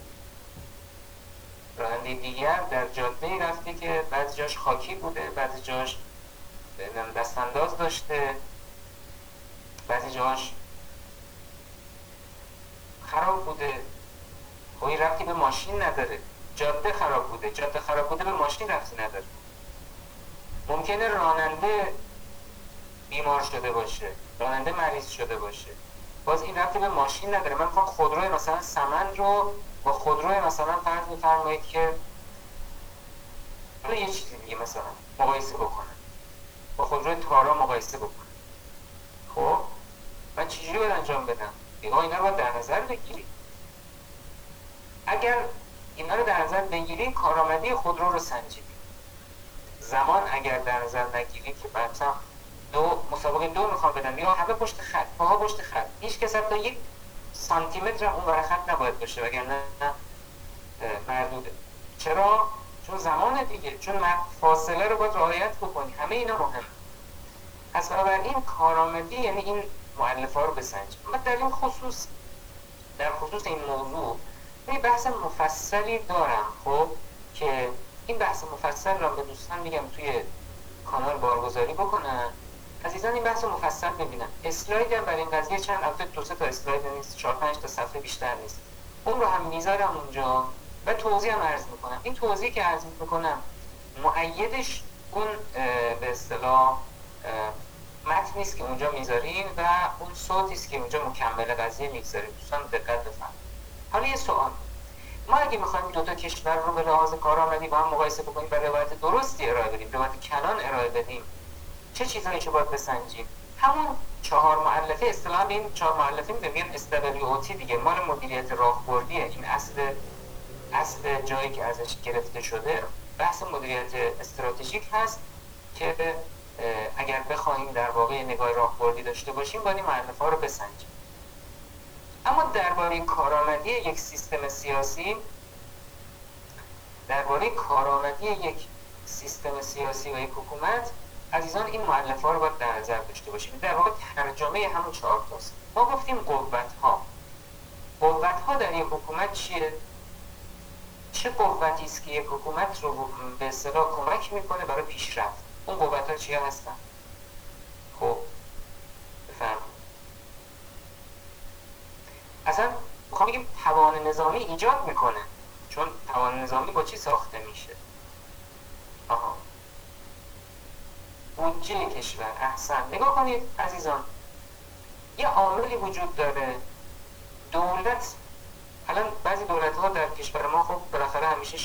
A: راننده دیگر در جاده‌ای رفته که بعضی جاش خاکی بوده، بعضی جاش دستانداز داشته، بعضی جاش خراب بوده. خب این ربطی به ماشین نداره، جاده خراب بوده به ماشین ربطی نداره. ممکنه راننده بیمار شده باشه، راننده مریض شده باشه، باز این ربطی به ماشین نداره. من میخوام خودروی مثلا سمن رو با خودروی مثلا فرض بفرمایید که حالا یه چیزی دیگه مثلا مقایسه بکنم، با خودروی تارا مقایسه بکنم. خب من چجوری باید انجام بدم؟ اینا رو باید در نظر بگیریم. اگر اینا رو در نظر بگیریم کارآمدی خودرو رو سنجیدیم. زمان اگر در نظر نگیریم که مثلا مسابقه 2 میخوام بدم، یا همه پشت خط، پاها پشت خط، هیچ کس حتی 1 سانتیمتر هم اون ور خط نباید باشه، وگرنه مردوده. چرا؟ چون زمان دیگه، چون فاصله رو باید رعایت بکنی، همه اینا مهمه. پس بنابراین کارآمدی یعنی این مؤلفه ها رو بسنجیم. من در خصوص این موضوع یه بحث مفصلی دارم، خب که این بحث مفصل را به دوستان میگم توی کانال بارگذاری بکنن. عزیزان این بحث رو مفصل ببینن. اسلاید هم برای این قضیه چند البته 2-3 تا اسلاید نیست، 4-5 تا صفحه بیشتر نیست، اون رو هم میذارم اونجا و توضیح هم عرض میکنم. این توضیح که عرض میکنم مؤیدش اون به اصطلاح متن نیست که اونجا میذارین و اون صوتی است که اونجا مکمل قضیه میگذاریم. دوستان دقت بفرمایید. حالا یه سوال، ما اگه میخوایم دو تا کشور رو به لحاظ کارآمدی با هم مقایسه بکنیم و روایت درستی ارائه بدیم، روایت کلان ارائه بدیم، چه چیزایی رو باید بسنجیم؟ همون 4 مؤلفه، اصطلاحا به این 4 مؤلفه میگن SWOT دیگه، مال مدیریت راهبردیه. این اصل جایی که ازش گرفته شده بحث مدیریت استراتژیک هست که اگر بخوایم در واقع نگاه راهبردی داشته باشیم باید این مؤلفه‌ها رو بسنجیم. اما درباره کارآمدی یک سیستم سیاسی، درباره کارآمدی یک سیستم سیاسی و یک حکومت، عزیزان این مؤلفه‌ها رو باید در نظر داشته باشیم. در واقع ترجمه همون 4 تاست. ما گفتیم قوت‌ها در یک حکومت چیه؟ چه قوتی است که یک حکومت رو به اصطلاح کمک میکنه برای پیشرفت؟ اون قوت‌ها چیا هستن؟ خب بفرمایید. اصلا میخوام بگیم توان نظامی ایجاد میکنه، چون توان نظامی با چی ساخته میشه؟ بودجه کشور. احسن. نگاه کنید عزیزان، یه عاملی وجود داره. دولت، الان بعضی دولت ها در کشور ما خب بالاخره همیشه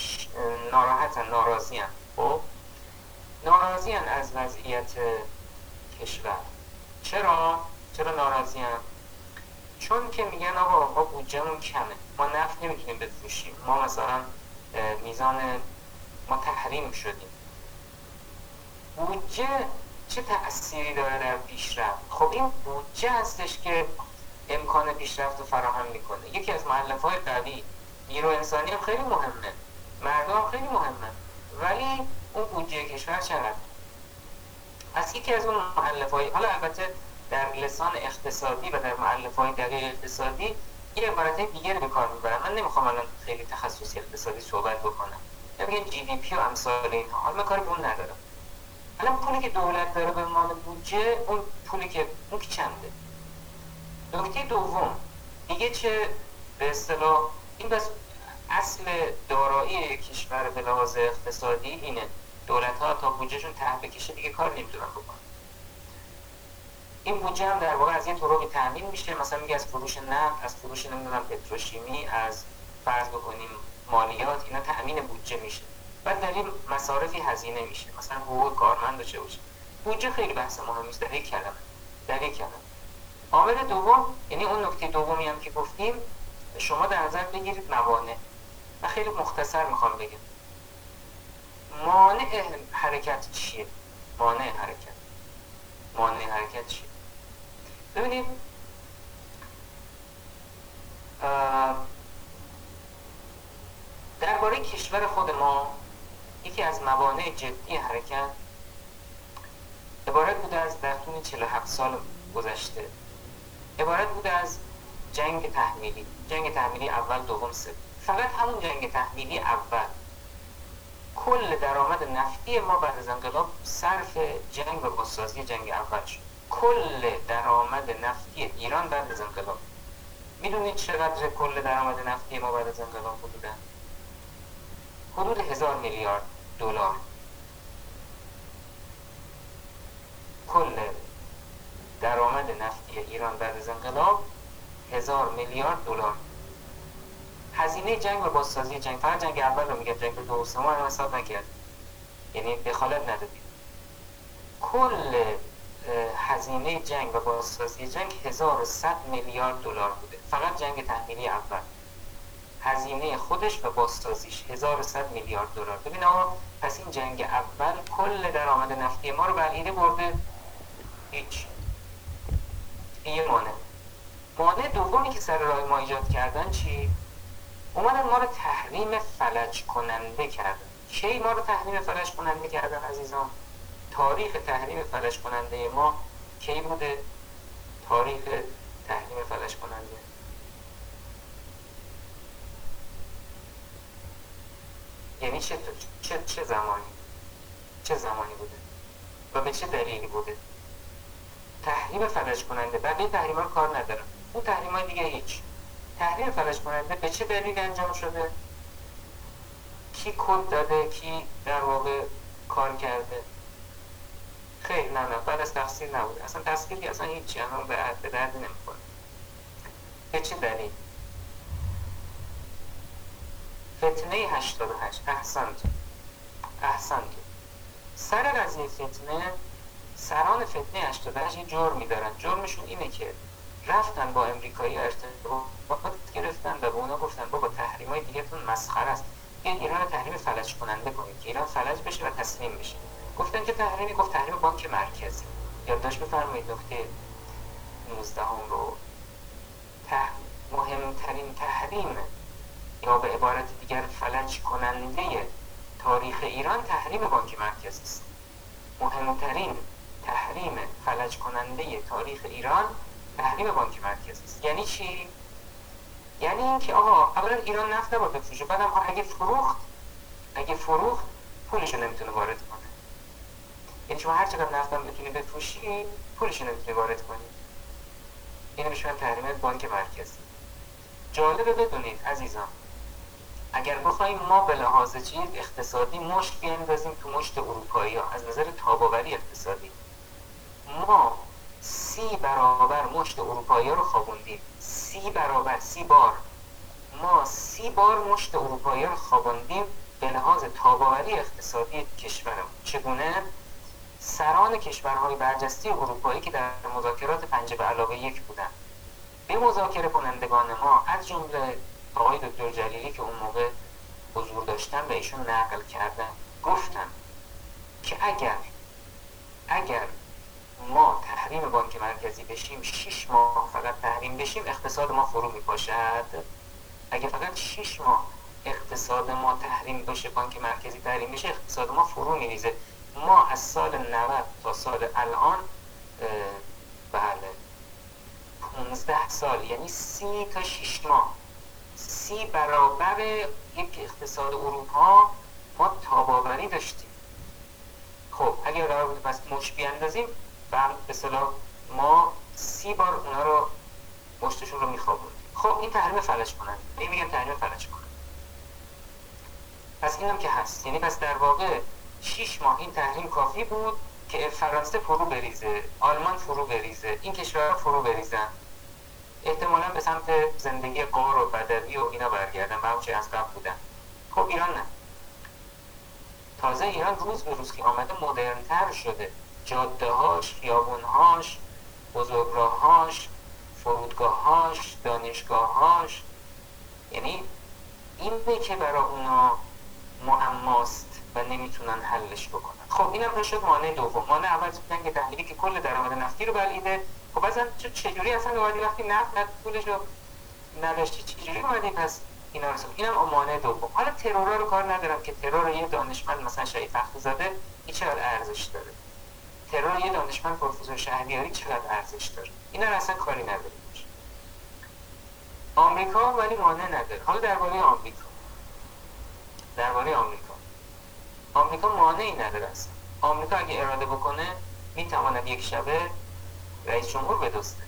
A: ناراضیان از وضعیت کشور. چرا ناراضیان؟ چون که میگن آقا ما بودجه‌مون کمه، ما نفت نمیتونیم بفروشیم، ما مثلا ما تحریم شدیم. بودجه چه تأثیری داره در پیشرفت؟ خب این بودجه هستش که امکان پیشرفت رو فراهم میکنه. یکی از مؤلفه‌های قوی، نیرو انسانی هم خیلی مهمه، مردم هم خیلی مهمه، ولی اون بودجه کشور چقدر؟ از یکی از اون مؤلفه‌های، حالا البته در لسان اقتصادی و در مؤلفه‌های دقیق اقتصادی یه عبارتهای دیگه رو به کار میبرن. من نمیخوام الان خیلی تخصصی اقتصادی صحبت بکنم، میگن GDP و امثال اینها، حالا من کاری به اون ندارم. الان پولی که دولت داره به عنوان بودجه، اون پولی که اون چنده؟ نکته دوم دیگه چه به اصطلاح این بس اصل دارایی کشور به لحاظ اقتصادی اینه، دولت ها تا بودجهشون ته بکشه دیگه کار نمیتونن بکنن. این بودجه هم در واقع از این طرقی تامین میشه، مثلا میگه از فروش نفت، از فروش نمیدونم پتروشیمی، از فرض بکنیم مالیات، اینا تامین بودجه میشه. بعد در این مصارفی هزینه میشه، مثلا حقوق کارمند چه باشه. بودجه خیلی بحث مهمی است در یک کلمه. عامل دوم، یعنی اون نکته دومی هم که گفتیم، شما در نظر بگیرید موانع. من خیلی مختصر میخوام بگم مانع حرکت چیه؟ مانع حرکت چیه؟ ببینید درباره کشور خود ما یکی از موانع جدی حرکت عبارت بوده از در طول 47 سال گذشته عبارت بوده از جنگ تحمیلی اول، دوم، سوم. فقط همون جنگ تحمیلی اول کل درآمد نفتی ما بعد از انقلاب صرف جنگ و بازسازی جنگ اول شد. کل درآمد نفتی ایران بعد از انقلاب، میدونید چقدر کل درآمد نفتی ما بعد از انقلاب بوده؟ حدود 1000 میلیارد دلار. کل درآمد نفتی ایران بعد از انقلاب 1000 میلیارد دلار. هزینه جنگ و بازسازی جنگ، فقط جنگ اول رو میگم، جنگ دو و سوم رو حساب نکرد، یعنی دخالت ندادیم. کل هزینه جنگ و بازسازی جنگ 1100 میلیارد دلار بوده، فقط جنگ تحمیلی اول. هزینه خودش و بازسازیش 1100 میلیارد دلار. ببین آقا، پس این جنگ اول کل درآمد نفتی ما رو بلعیده برده. هیچ. این یه مانع دومی که سر راه ما ایجاد کردن چی؟ اومدن ما رو تحریم فلج کننده کردن. کی ما رو تحریم فلج کننده کردن عزیزان؟ تاریخ تحریم فلج کننده ما کی بوده؟ تاریخ تحریم فلج کننده یعنی چه زمانی بوده؟ و به چه دلیلی بوده. تحریم فلج کننده، بقیه تحریم‌ها رو کار ندارم، اون تحریم‌های دیگه هیچ. تحریم فلج کننده به چه دلیل انجام شده، کی کد داده، کی در واقع کار کرده. خیلی نه بعد از تفسیر نبوده، اصلا تفسیری اصلا هیچی، الان به درد نمیخوره. به چه دلیل؟ فتنه 88. احسنت. سر قضیه فتنه، سران فتنه 88 یه جرمی دارن. جرمشون اینه که رفتن با امریکایی ارتباط گرفتن و به اونا گفتن بابا تحریمای دیگه‌تون مسخره است، بیاین ایران تحریم فلج کننده کنید که ایران فلج بشه و تسلیم بشه. گفتن که تحریمی؟ گفت تحریم بانک مرکزی. یادداشت بفرمایید نکته 19 رو. مهمترین تحریم، یا به عبارت دیگر فلج کننده تاریخ ایران تحریم بانک مرکزی است. مهمترین تحریم فلج کننده تاریخ ایران تحریم بانک مرکزی است. یعنی چی؟ یعنی اینکه آقا اولا ایران نفت نباید بفروشه، بعدم اگه فروخت پولش رو نمیتونه وارد کنه. یعنی شما هر چقدر نفت هم بتونی بفروشی پولش رو نمیتونی وارد کنی. اینو میشه تحریم بانک مرکزی. جالبه بدونید عزیزان، اگر بخوایم ما به لحاظ اقتصادی مشت بیاندازیم تو مشت اروپایی‌ها، از نظر تاب‌آوری اقتصادی ما 30 برابر مشت اروپایی‌ها رو خوابوندیم. 30 بار ما 30 بار مشت اروپایی‌ها رو خوابوندیم به لحاظ تاب‌آوری اقتصادی کشورمون. چگونه؟ سران کشورهای برجسته اروپایی که در مذاکرات 5+1 بودن به مذاکره کنندگان ما، از جمله آقای دکتر جلیلی که اون موقع حضور داشتن و ایشون نقل کردن، گفتن که اگر ما تحریم بانک مرکزی بشیم، 6 ماه فقط تحریم بشیم، اقتصاد ما فرو میپاشد. اگه فقط 6 ماه اقتصاد ما تحریم بشه، بانک مرکزی تحریم بشه، اقتصاد ما فرو میریزه. ما از سال 90 تا سال الان بله 15 سال، یعنی 30 تا 6 ماه، 30 برابر یک اقتصاد اروپا ما تاب‌آوری داشتیم. خب اگر قرار بود پس مشت بیاندازیم، به اصطلاح ما 30 بار اونا رو مشتشون رو میخوابوندیم. خب این تحریم فلج کننده، این میگن تحریم فلج کننده. پس اینم که هست، یعنی پس در واقع 6 ماه این تحریم کافی بود که فرانسه فرو بریزه، آلمان فرو بریزه، این کشورها فرو بریزن، احتمالاً به سمت زندگی غار و بدوی و اینا برگردن، به همچه از قبل بودن. خب ایران نه. تازه ایران روز به روز که آمده مدرن‌تر شده، جاده‌هاش، خیابون‌هاش، بزرگراه‌هاش، فرودگاه‌هاش، دانشگاه‌هاش، یعنی اینه که برای اونا معماست و نمیتونن حلش بکنن. خب اینم شد مانع دوم. مانع اول بودن که تحریمی که کل درآمد نفتی رو بلعیده. خب اصلا چجوری اصلا اومدی وقتی نفت پولش رو نداشتی چجوری اومدی پس اینا رو ساخت؟ اینم مانع دوم. حالا ترورا رو کار ندارم که ترور یه دانشمند مثلا شهید فخرزاده این چقدر ارزش داره، ترور یه دانشمند پروفسور شهریاری چقدر ارزش داره، اینا رو اصلا کاری نداریم. آمریکا ولی مانع نداره. حالا درباره آمریکا مانعی نداره اصلا. آمریکا اگه اراده بکنه میتواند یک شبه رئیس جمهور بدزده.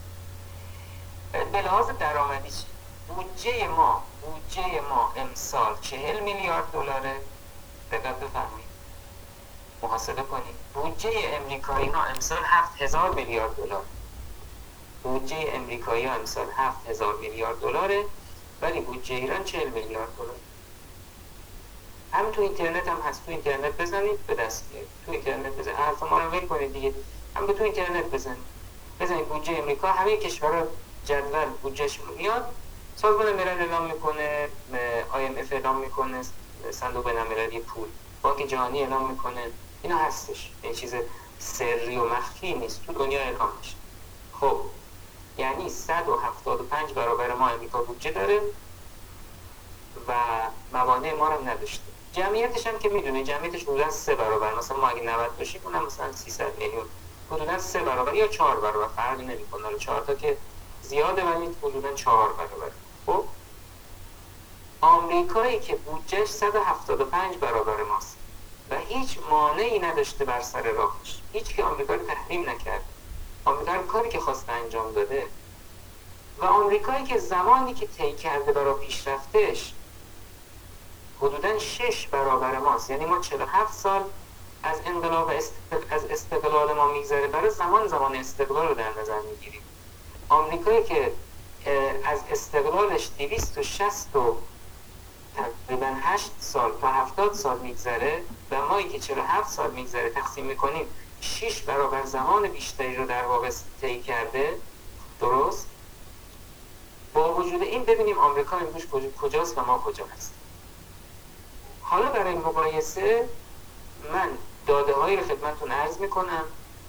A: به لحاظ درآمدی چی؟ بودجه ما امسال 40 میلیارد دلاره. دقت بفرمایید، محاسبه کنید. بودجه امریکایی ها امسال 7000 میلیارد دلار. بودجه امریکایی ها امسال 7000 میلیارد دلاره، ولی بودجه ایران 40 میلیارد دلار. هم تو اینترنت هم هست، تو اینترنت بزنید به دست بیارید، تو اینترنت بزنید، حرف ما رو ول کنید دیگه، هم به تو اینترنت بزنید بودجه امریکا، همه کشورها جدول بودجهشون میاد، سازمان ملل اعلام میکنه، IMF اعلام میکنه، صندوق بین‌المللی پول، بانک جهانی اعلام میکنه، اینا هستش، این چیز سری و مخفی نیست، تو دنیا اعلام میشه. خب یعنی 175 برابر ما امریکا بودجه داره و موانع ما رو نداشته. جمعیتش هم که میدونه، جمعیتش حدودا 3 برابر، مثلا ما اگه 90 باشیم اونم مثلا 300 میلیون، حدودا 3 برابر یا 4 برابر، فرقی نمیکنه. حالا 4 تا که زیاده ولی حدودا 4 برابر. خب آمریکایی که بودجهش 175 برابر ماست و هیچ مانعی نداشته بر سر راهش. هیچ که آمریکا رو تحریم نکرد. آمریکا رو کاری که خواسته انجام داده و آمریکایی که زمانی که طی کرده برای پیشرفتش حدوداً 6 برابر ماست. یعنی ما 47 سال از انقلاب از استقلال ما میگذره، برای زمان استقلال رو در نظر میگیریم. آمریکایی که از استقلالش 260 و تقریباً 8 سال تا 70 سال میگذره و مایی که 47 سال میگذره تقسیم میکنیم 6 برابر زمان بیشتری رو در واقع طی کرده. درست؟ با وجود این ببینیم آمریکا امروز کجاست و ما کجا هستیم. حالا برای مقایسه من داده هایی رو خدمتتون عرض میکنم،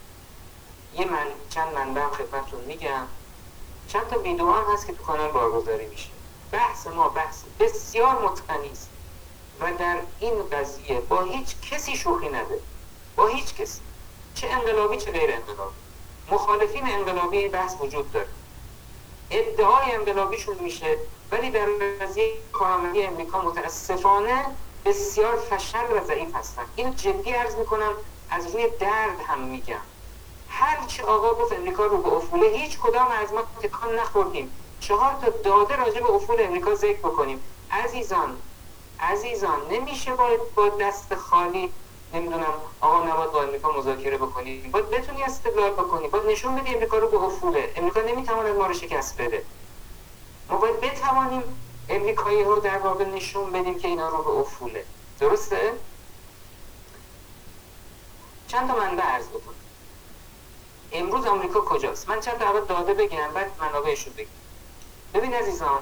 A: چند منبع هم خدمتتون میگم، چند تا ویدیو هم هست که تو کانال بارگذاری میشه. بحث ما بحث بسیار متقنی است و در این قضیه با هیچ کسی شوخی نده، با هیچ کسی، چه انقلابی چه غیر انقلابی. مخالفین انقلابی بحث وجود داره، ادعای انقلابیشون میشه، ولی در قضیه کارآمدی امریکا متاسفانه بسیار فشل و ضعیف هستن. اینو جدی عرض میکنم، از روی درد هم میگم. هر چه آقا گفت امریکا رو به افوله، هیچ کدام از ما تکان نخوردیم. 4 تا داده راجع به افول امریکا ذکر بکنیم. عزیزان نمیشه با دست خالی نمیدونم آقا نباید با امریکا مذاکره بکنیم، باید بتونی استدلال بکنی، باید نشون بدی امریکا رو به افوله. امریکا نمیتواند ما رو شکست بده. ما باید بتوانیم امریکایی ها در واقع نشون بدیم که اینا رو به افوله. درسته؟ چند تا منبع عرض بکنم. امروز آمریکا کجاست؟ من چند تا اول داده بگم بعد منابعش رو بگم. ببین عزیزان،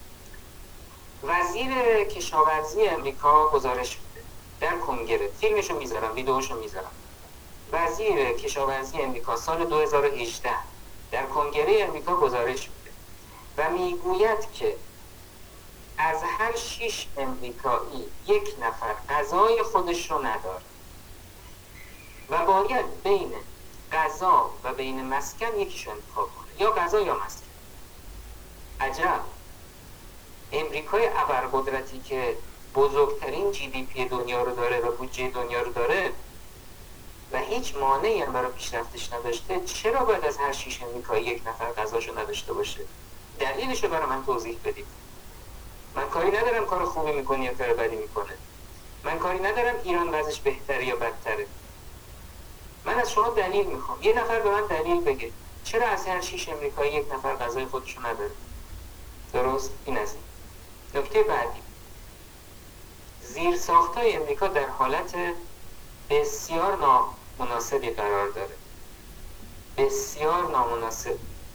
A: وزیر کشاورزی امریکا گزارش میده در کنگره، فیلمشو میذارم، ویدیوشو میذارم. وزیر کشاورزی امریکا سال 2018 در کنگره امریکا گزارش میده و میگوید که از هر 6 امریکایی 1 نفر غذای خودش رو نداره و باید بین غذا و بین مسکن یکیشو انتخاب کنه، یا غذا یا مسکن. عجب، امریکای ابرقدرتی که بزرگترین GDP دنیا رو داره و بودجه دنیا رو داره و هیچ مانعی هم برای پیشرفتش نداشته، چرا باید از هر 6 امریکایی 1 نفر غذاشو نداشته باشه؟ دلیلشو برای من توضیح بدید. من کاری ندارم کار خوبی میکنه یا کار بدی میکنه، من کاری ندارم ایران وضعش بهتره یا بدتره. من از شما دلیل میخوام. یه نفر به من دلیل بگه چرا از هر 6 امریکایی 1 نفر غذای خودشو نداره. درست؟ این از این. نکته بعدی، زیرساخت‌های امریکا در حالت بسیار نامناسبی قرار داره، بسیار نامناسب.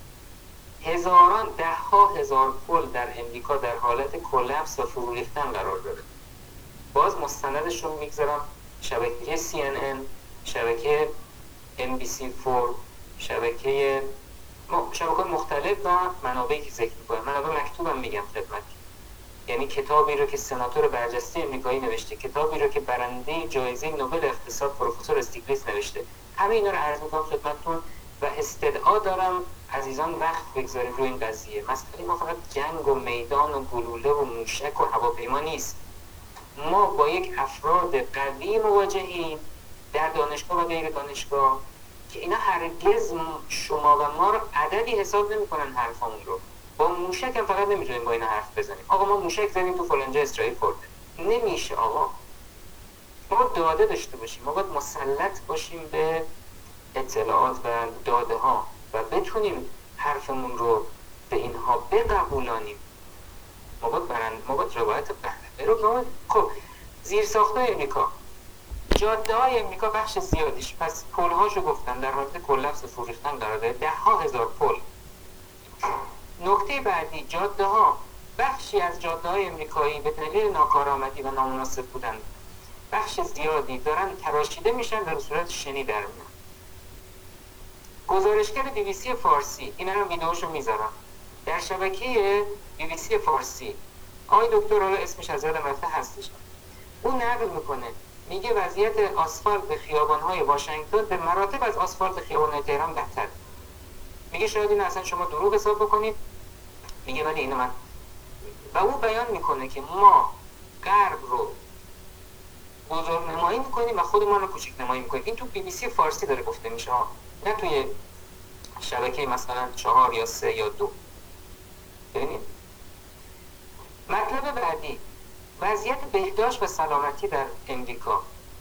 A: ده‌ها هزار پل در امریکا در حالت کلپس و فرو ریختن قرار داره. باز مستندش رو میگذارم، شبکه CNN، شبکه NBC4، شبکه مختلف و منابعی که ذکر می‌کنم. منابع مکتوبم میگم خدمت، یعنی کتابی رو که سناتور برجسته امریکایی نوشته، کتابی رو که برنده جایزه نوبل اقتصاد پروفسور استیگلیتز نوشته. همه اینا رو عرض می‌کنم خدمتتون و استدعا دارم عزیزان وقت بگذارید روی این قضیه. مسئله ما فقط جنگ و میدان و گلوله و موشک و هواپیما نیست. ما با یک افراد قوی مواجهیم در دانشگاه و غیر دانشگاه که اینا هرگز شما و ما رو عددی حساب نمی‌کنن حرفمون رو. با موشک هم فقط نمیتونیم با اینا حرف بزنیم. آقا ما موشک زدیم تو فلان جا اسرائیل خورده. نمیشه آقا. ما داده داشته باشیم، ما باید مسلط باشیم به اطلاعات و داده ها و بتونیم حرفمون رو به اینها بقبولانیم. ما باید روایت بهره رو. خب زیرساخت‌های امریکا، جاده‌های امریکا بخش زیادیش، پس پل‌هاشو گفتم در حالت کلپس فرو ریختن قرار داره، 10,000 پل. نکته بعدی، جاده‌ها، بخشی از جاده‌های امریکایی به دلیل ناکارآمدی و نامناسب بودن بخش زیادی دارن تراشیده میشن و به صورت شنی در میان. گزارشگر BBC فارسی، اینا رو ویدیوشو میذارم در شبکه BBC فارسی، آقای دکتر رو اسمش از یادم رفته هستش، اون نقل میکنه میگه وضعیت آسفالت خیابان‌های واشنگتن به مراتب از آسفالت خیابان‌های تهران بهتره. میگه شاید این اصلا شما دروغ حساب بکنید، میگه ولی اینو من، و او بیان میکنه که ما غرب رو بزرگ نمایی میکنیم و خودمان رو کوچک نمایی میکنیم. این تو BBC فارسی داره گفته میشه ها، نه توی شبکه مثلا 4 یا 3 یا 2. ببینید مطلب بعدی، وضعیت بهداشت و سلامتی در امریکا.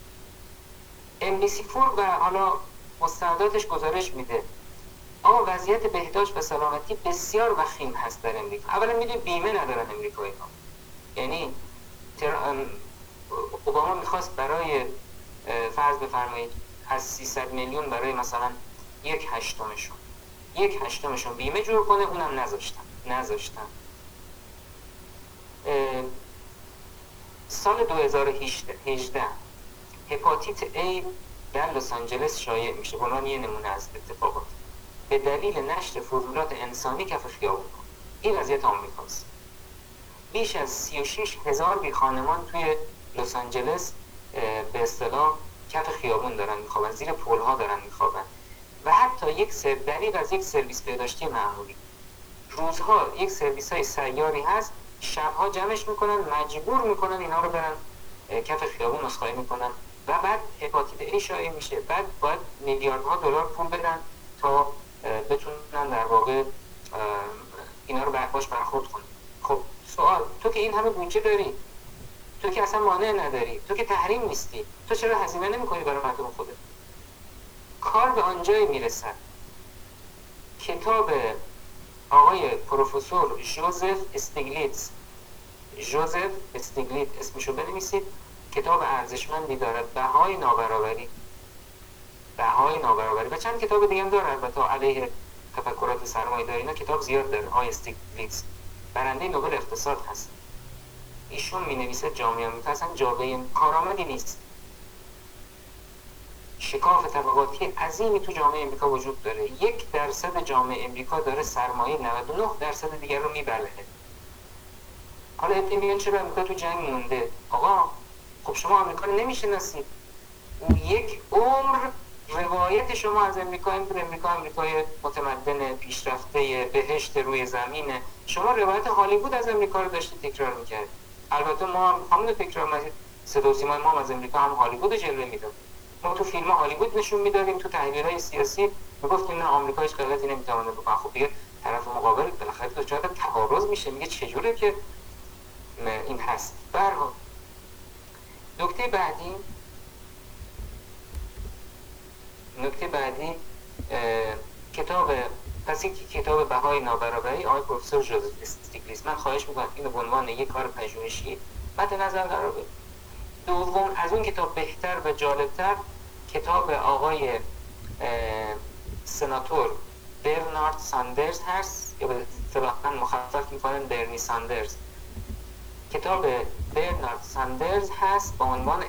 A: MBC4 و حالا مستنداتش گزارش میده اما وضعیت بهداشت و سلامتی بسیار وخیم هست در امریکا. اولا میدونید بیمه ندارن امریکایی ها، یعنی اوباما میخواست برای فرض بفرمایید از 300 میلیون برای مثلا 1/8 بیمه جور کنه، اونم نذاشتن. سال 2018 هپاتیت A در لس آنجلس شایع میشه به عنوان یه نمونه از اتفاقات به دلیل نشر فضولات انسانی کف خیابون. این وضعیت آمریکاست. بیش از 36,000 بیخانمان توی لس آنجلس به اصطلاح کف خیابون دارن میخوابن، زیر پل‌ها دارن میخوابن و حتی دریغ از یک سرویس بهداشتی معمولی. روزها یک سرویس های سیاری هست، شبها جمعش میکنن، مجبور میکنن اینا رو برن کف خیابون عذرخواهی میکنن و بعد هپاتیت ای شایع میشه. بعد باید میلیاردها دلار پول بدن تا بتونن در واقع اینا رو باش برخورد کنن. خب سوال، تو که این همه بودجه داری، تو که اصلا مانع نداری، تو که تحریم نیستی، تو چرا هزینه نمیکنی برای مردم خودت؟ کار به آنجایی میرسد کتاب آقای پروفسور ژوزف استیگلیتز اسمشو بنویسید، کتاب ارزشمندی دارد، بهای نابرابری و چند کتاب دیگه هم داره البته علیه تفکرات سرمایه‌داری. اینا کتاب زیاد داره. آقای استیگلیتز برنده نوبل اقتصاد هست. ایشون می‌نویسه جامعه آمریکا اصلا جامعه کارآمدی نیست. شکاف طبقاتی عظیمی تو جامعه امریکا وجود داره. 1% جامعه امریکا داره سرمایه 99% دیگر رو میبلعه. حالا ادعی میگن چرا امریکا تو جنگ مونده؟ آقا خب شما آمریکا رو نمیشناسید. اون یک عمر روایت شما از امریکا این بود امریکای متمدن پیشرفته بهشت روی زمینه. شما روایت هالیوود از امریکا رو داشتید تکرار میکرد. البته ما هم همون تکرار می‌کردیم. صدا و سیما ما هم از امریکا هم هالیوود جلوه میداد. ما تو فیلم هالیوود نشون میدادیم، تو تحلیل‌های سیاسی میگفتیم نه آمریکا هیچ غلطی نمیتونه بکنه. خب دیگه طرف مقابل بالاخره دچار تعارض میشه، میگه چجوره که این هست. برها نکته بعدی کتاب بهای نابرابری آقای پروفسور ژوزف استیگلیتز. من خواهش میکنم اینو به عنوان یک کار پژوهشی مد نظر قرار بدید. دوم از اون کتاب بهتر و جالبتر کتاب آقای سناتور برنارد ساندرز هست یا به اصطلاح مخفف میکنن برنی ساندرز. کتاب برنارد ساندرز هست با عنوان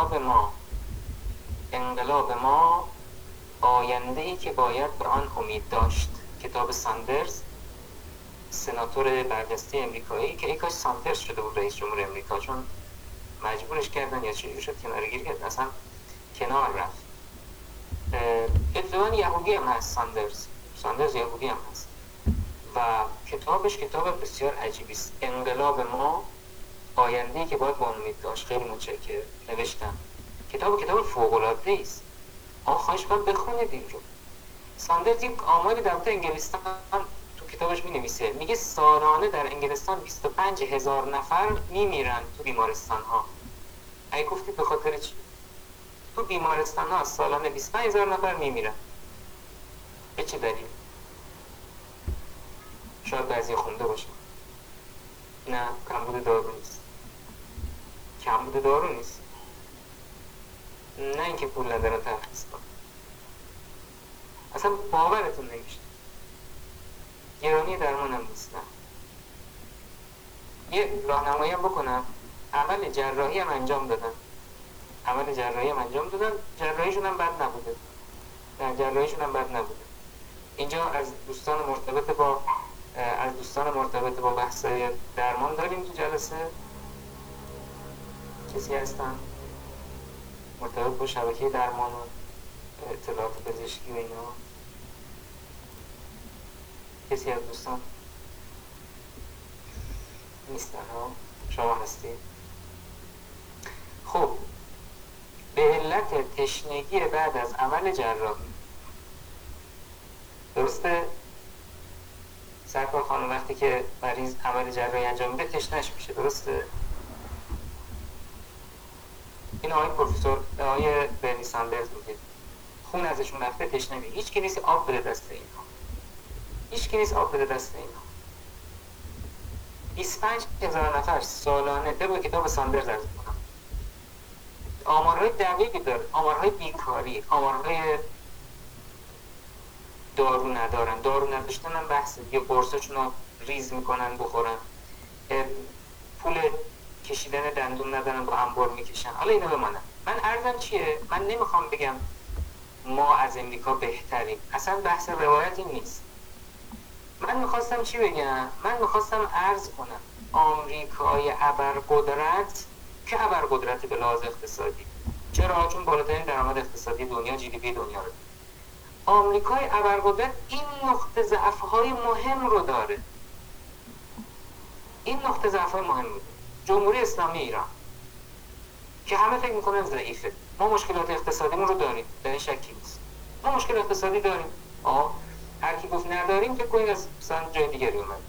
A: انقلاب ما آینده‌ای که باید به آن امید داشت. کتاب ساندرز، سناتور برجسته امریکایی که یکاش ساندرز شده بود رئیس جمهور امریکا، چون مجبورش کردن یا چجوری شد کنارگیری کرد، اصلا کنار رفت. ابتداً یهودی هم هست ساندرز یهودی هم هست و کتابش کتاب بسیار عجیبی است. انقلاب ما آینده‌ای که باید با امید داشت. خیلی متشکرم نوشتم. کتاب فوق‌العاده است. خواهش کنم بخونید این رو. ساندرز یک آماری در مورد انگلستان تو کتابش می‌نویسه، میگه سالانه در انگلستان 25,000 نفر میمیرن تو بیمارستان ها. اگه گفتید به خاطر چی؟ تو بیمارستان ها سالانه 25,000 نفر میمیرن. به چه دلیل؟ شاید بعضی خونده باشه. نه، کمبود دارو نیست. نه اینکه پول ندارن ترخیص کنن. اصلا باورتون نمیشه. گرانی درمان هم نیستن. یه راهنمایی هم بکنم. عمل جراحی هم انجام دادن. جراحیشون هم بد نبوده. اینجا از دوستان مرتبط با بحث درمان داریم تو جلسه. کسی هستن مرتبط با شبکه درمان و اطلاعات پزشکی و اینا؟ کسی از دوستان نیستن ها؟ شما هستید؟ خب به علت تشنگی بعد از عمل جراحی. درسته؟ سرکار خانم وقتی که مریض عمل جراحی انجام میده تشنش میشه، درسته؟ این آقای پروفسور آقای برنی ساندرز میگه خون ازشون رفته تشنه میگه، هیچ کی نیست آب بده دست اینها، هیچ کی نیست آب بده دست اینها. 25,000 نفر سالانه طبق کتاب ساندرز عرض میکنم آمارهای دقیقی داره، آمارهای بیکاری، آمارهای دارو ندارن، دارو نداشتن هم بحثه، یه قرصاشون رو ریز میکنن بخورن، پول کشیدن دندون ندارن با انبار میکشن. حالا اینو بمانم، من عرضم چیه؟ من نمیخوام بگم ما از امریکا بهتریم، اصلا بحث روایت این نیست. من میخواستم چی بگم؟ من میخواستم عرض کنم آمریکای ابرقدرت که ابرقدرت به لحاظ اقتصادی، چرا؟ چون بالاترین درآمد اقتصادی دنیا، جی دی پی دنیا رو. آمریکای ابرقدرت این نقطه ضعف‌های مهم رو داره، این نقطه ضعف‌های مهم رو داره. جمهوری اسلامی ایران که همه فکر میکنن ضعیفه، ما مشکلات اقتصادیمون رو داریم، در این شکی نیست، ما مشکل اقتصادی داریم. هر کی گفت نداریم فکر کنید از مثلا جای دیگری اومد.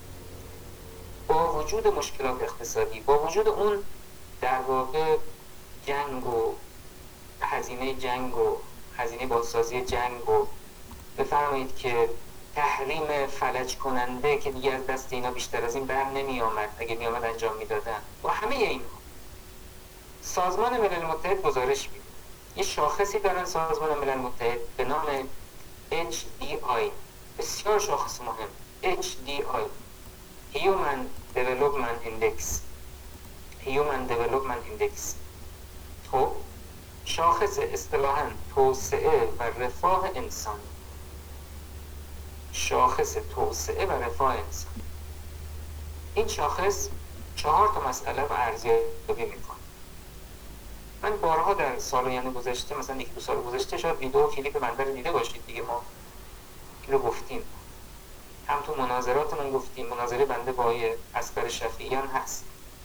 A: با وجود مشکلات اقتصادی، با وجود اون در واقع جنگ و هزینه جنگ و هزینه بازسازی جنگ و بفرمایید که تحریم فلج کننده که دیگه از دست اینا بیشتر از این بر نمی آمد، اگه می آمد انجام می دادن، با همه این سازمان ملل متحد گزارش میده، یه شاخصی دارن سازمان ملل متحد به نام HDI، بسیار شاخص مهم، HDI Human Development Index، Human Development Index. خب شاخص اصطلاحاً توسعه و رفاه انسان، شاخص توسعه و رفاه انسان. این شاخص 4 مسئله رو ارزیابی میکنه. من بارها در سال‌های گذشته، مثلا 1-2 سال گذشته، شاید ویدیو و کلیپ بنده رو دیده باشید دیگه، ما اینو گفتیم، هم تو مناظراتمون گفتیم، مناظره بنده با اصغر شفیعیان هست،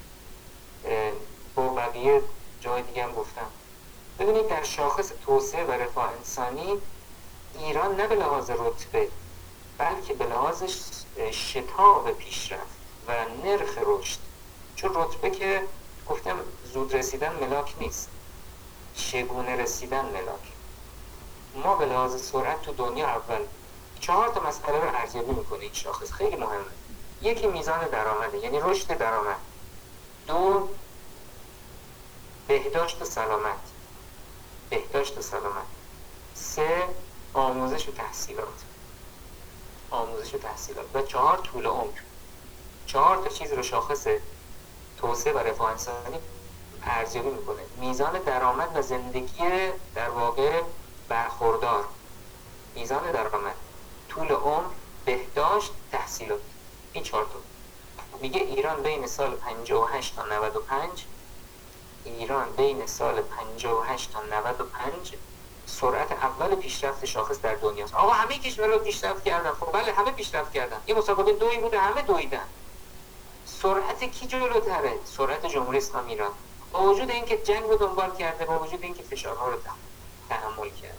A: با بقیه جای دیگه هم گفتم. ببینید در شاخص توسعه و رفاه انسانی ایران نه به لحاظ رتبه بلکه به لحاظ شتاب پیشرفت و نرخ رشد، چون رتبه که گفتم زود رسیدن ملاک نیست، چگونه رسیدن ملاک. ما به لحاظ سرعت تو دنیا اول. 4 مسئله رو ارزیابی میکنه این شاخص، خیلی مهمه. یکی میزان درآمده، یعنی رشد درآمد. 2 بهداشت و سلامت، بهداشت و سلامت. 3 آموزش و تحصیلات، آموزش و تحصیلات. و 4 طول عمر. 4 چیز رو شاخص توسعه و رفاه انسانی ارزیابی میکنه: میزان درآمد و زندگی در واقع برخوردار، میزان درآمد، طول عمر، بهداشت، تحصیلات. این 4 میگه ایران بین سال 58 تا 95، ایران بین سال 58 تا 95 سرعت اول پیشرفت شاخص در دنیاست. آقا همه کشورها پیشرفت کردن، خب بله همه پیشرفت کردن، یه مسابقه دویی بوده همه دویدن. سرعت کی جلوتره؟ سرعت جمهوری اسلامی ایران، با وجود اینکه جنگ رو دنبال کرده، با وجود اینکه فشارها رو تحمل کرده.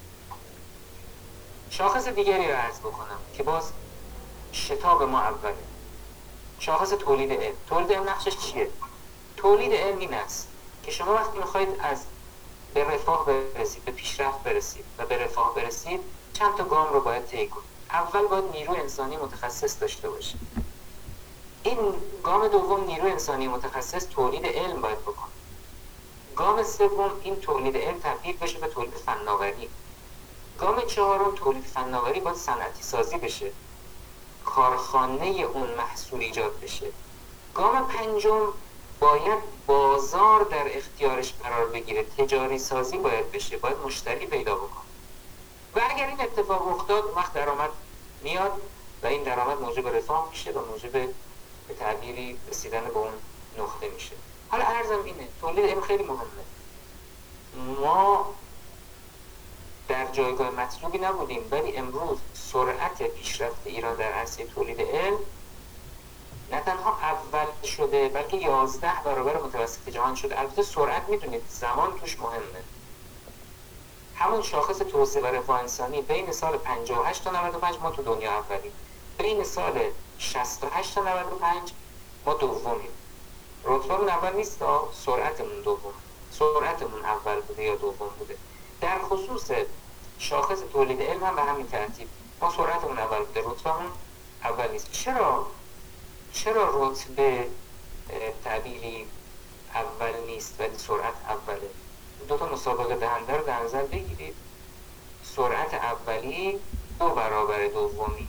A: شاخص دیگری رو عرض بکنم که باز شتاب ما اوله، شاخص تولید علم. تولید علم نقشش چیه؟ تولید علم این است که شما وقتی میخواید به رفاه برسید، به پیشرفت برسید و به رفاه برسید، چند تا گام رو باید طی کنید. اول باید نیرو انسانی متخصص داشته باشید. این گام دوم نیرو انسانی متخصص تولید علم باید بکنه. گام سوم این تولید علم تبدیل بشه به تولید فناوری. گام چهارم تولید فناوری باید صنعتی سازی بشه، کارخانه اون محصول ایجاد بشه. گام پنجم باید بازار در اختیارش قرار بگیره، تجاری سازی باید بشه، باید مشتری پیدا بکنه. و اگر این اتفاق رخ داد، وقت درآمد میاد و این درآمد موجب رفاه میشه و موجب به تعبیری رسیدن به اون نقطه میشه. حالا عرضم اینه، تولید علم خیلی مهمه. ما در جایگاه مطلوبی نبودیم، ولی امروز سرعت پیشرفت ایران در عرصه تولید علم نه تنها اول شده بلکه 11 برابر متوسط جهان شده. البته سرعت میدونید زمان توش مهمه. همون شاخص توسعه و رفاه انسانی بین سال 58 تا 95 ما تو دنیا اولیم، بین سال 68 تا 95 ما دومیم. رتبه‌مون اول نیست، سرعتمون دوم، سرعتمون اول بوده یا دوم بوده. در خصوص شاخص تولید علم هم به همین ترتیب، ما سرعتمون اول بوده، رتبه‌مون اول نیست. چرا رتبه تعبیری اول نیست ولی سرعت اوله؟ دو تا مسابقه دهنده رو در نظر بگیرید. سرعت اولی 2 برابر دومی،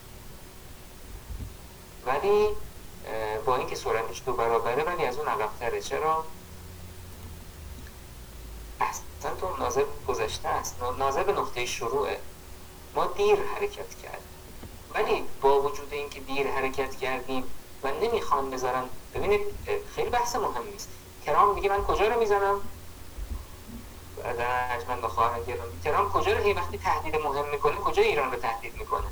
A: ولی با اینکه سرعتش 2 برابره ولی از اون عقب‌تره. چرا؟ اصلا تو ناظر گذشته است، ناظر به نقطه شروعه. ما دیر حرکت کردیم، ولی با وجود اینکه دیر حرکت کردیم و نمیخوان بذارن، ببینید خیلی بحث مهمی است. ترامپ میگه من کجا رو میزنم؟ بعد من با خواهرم گرم، ترامپ کجا رو وقتی تهدید مهم میکنه کجا ایران رو تهدید میکنه؟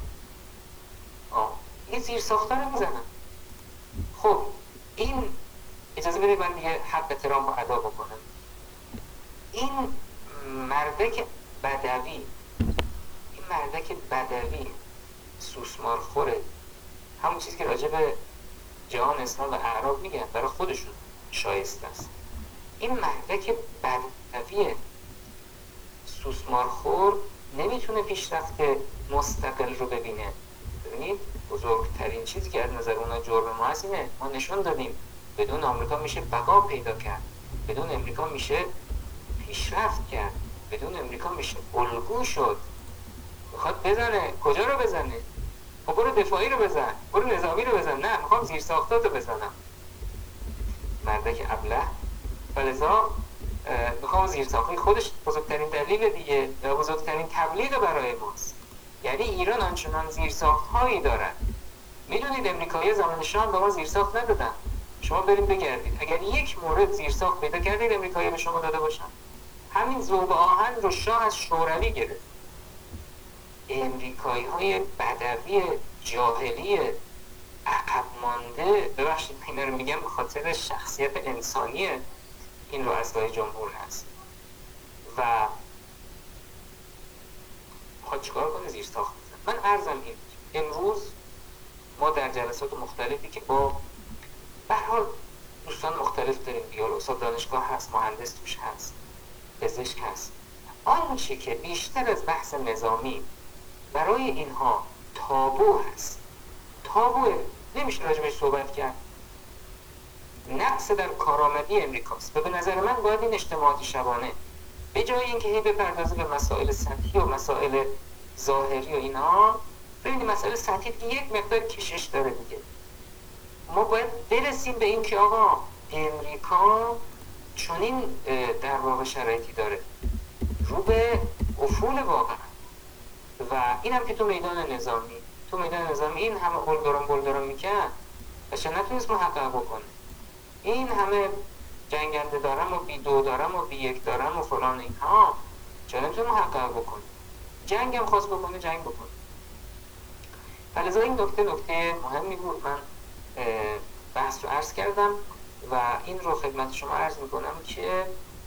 A: این زیر ساختار رو میزنن. خب این اجازه بدید من دیگه حق ترامپ رو ادا بکنم. این مردک بدوی، سوسمارخوره، همون چیزی که راجع به جهان اسلام و اعراب میگن برای خودشون شایسته است. این مردک بدوی سوسمارخور نمیتونه پیشرفت مستقل رو ببینه. ببینید بزرگترین چیزی که از نظر اونا جرم ما هست اینه، ما نشون دادیم بدون آمریکا میشه بقا پیدا کرد، بدون امریکا میشه پیشرفت کرد، بدون امریکا میشه الگو شد. میخواد بزنه، کجا رو بزنه؟ خب برو دفاعی رو بزن، برو نظامی رو بزن. نه، میخوام زیر ساختات رو بزنم. مردک ابله، فلذا میخوام زیر ساخت. خودش بزرگترین دلیل دیگه یا بزرگترین تبلیغ برای ماست. یعنی ایران آنچنان زیرساخت هایی دارد. میدونید امریکایی زمان شاه به ما زیرساخت ندادن. شما بریم بگردید، اگر یک مورد زیرساخت پیدا کردید امریکایی به شما داده باشن، همین ذوب آهن رو شاه از شوروی گرفت. امریکایی های بدوی جاهلی عقب مانده، ببخشید اینا رو میگم به خاطر شخصیت انسانی این رؤسای جمهور هست و خواهد چیکار کنه؟ زیر ساخت بزن. من عرضم این امروز ما در جلسات مختلفی که با به هر حال دوستان مختلف داریم، بیار استاد دانشگاه هست، مهندس توش هست، پزشک هست، آنچه که بیشتر از بحث نظامی برای اینها تابو هست، تابوه، نمیشه راجبش صحبت کرد، نقص در کارآمدی امریکاست و به نظر من باید این اجتماعات شبانه به جای اینکه هی بپردازه به مسائل سطحی و مسائل ظاهری و اینها، ببینید مسائل سطحی که یک مقدار کشش داره دیگه. ما باید برسیم به این که آقا امریکا چنین در واقع شرایطی داره، رو به افول واقعا. و این هم که تو میدان نظامی این همه بلدرم میکرد و چه نتونست محقق بکنه. این همه جنگنده دارم و بی دو دارم و بی یک دارم و فلان اینها، چه نتونه محقق بکنه. جنگ هم خواست بکنه، جنگ بکنه. فلذا این نکته مهمی بود. من بحث رو عرض کردم و این رو خدمت شما عرض میکنم که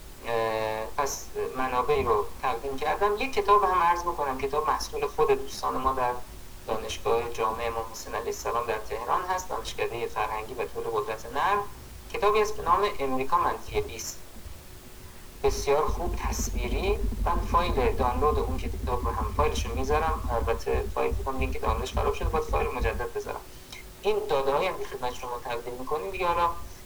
A: پس منابعی رو تقدیم کردم. یک کتاب هم عرض میکنم، کتاب محصول خود دوستان ما در دانشگاه جامعه امام حسین علیه السلام در تهران هست، دانشکده فرهنگی و طول قدرت نرم. کتابی است به نام امریکا منفی 20، بسیار خوب تصویری. من فایل دانلود اون کتاب رو هم فایلش رو میذارم، البته فایل که لینک دانلودش خراب شده، باید فایل مجدد بذارم. این داده‌هایی هم که خدمت شما تقدیم می‌کنیم دیگه حالا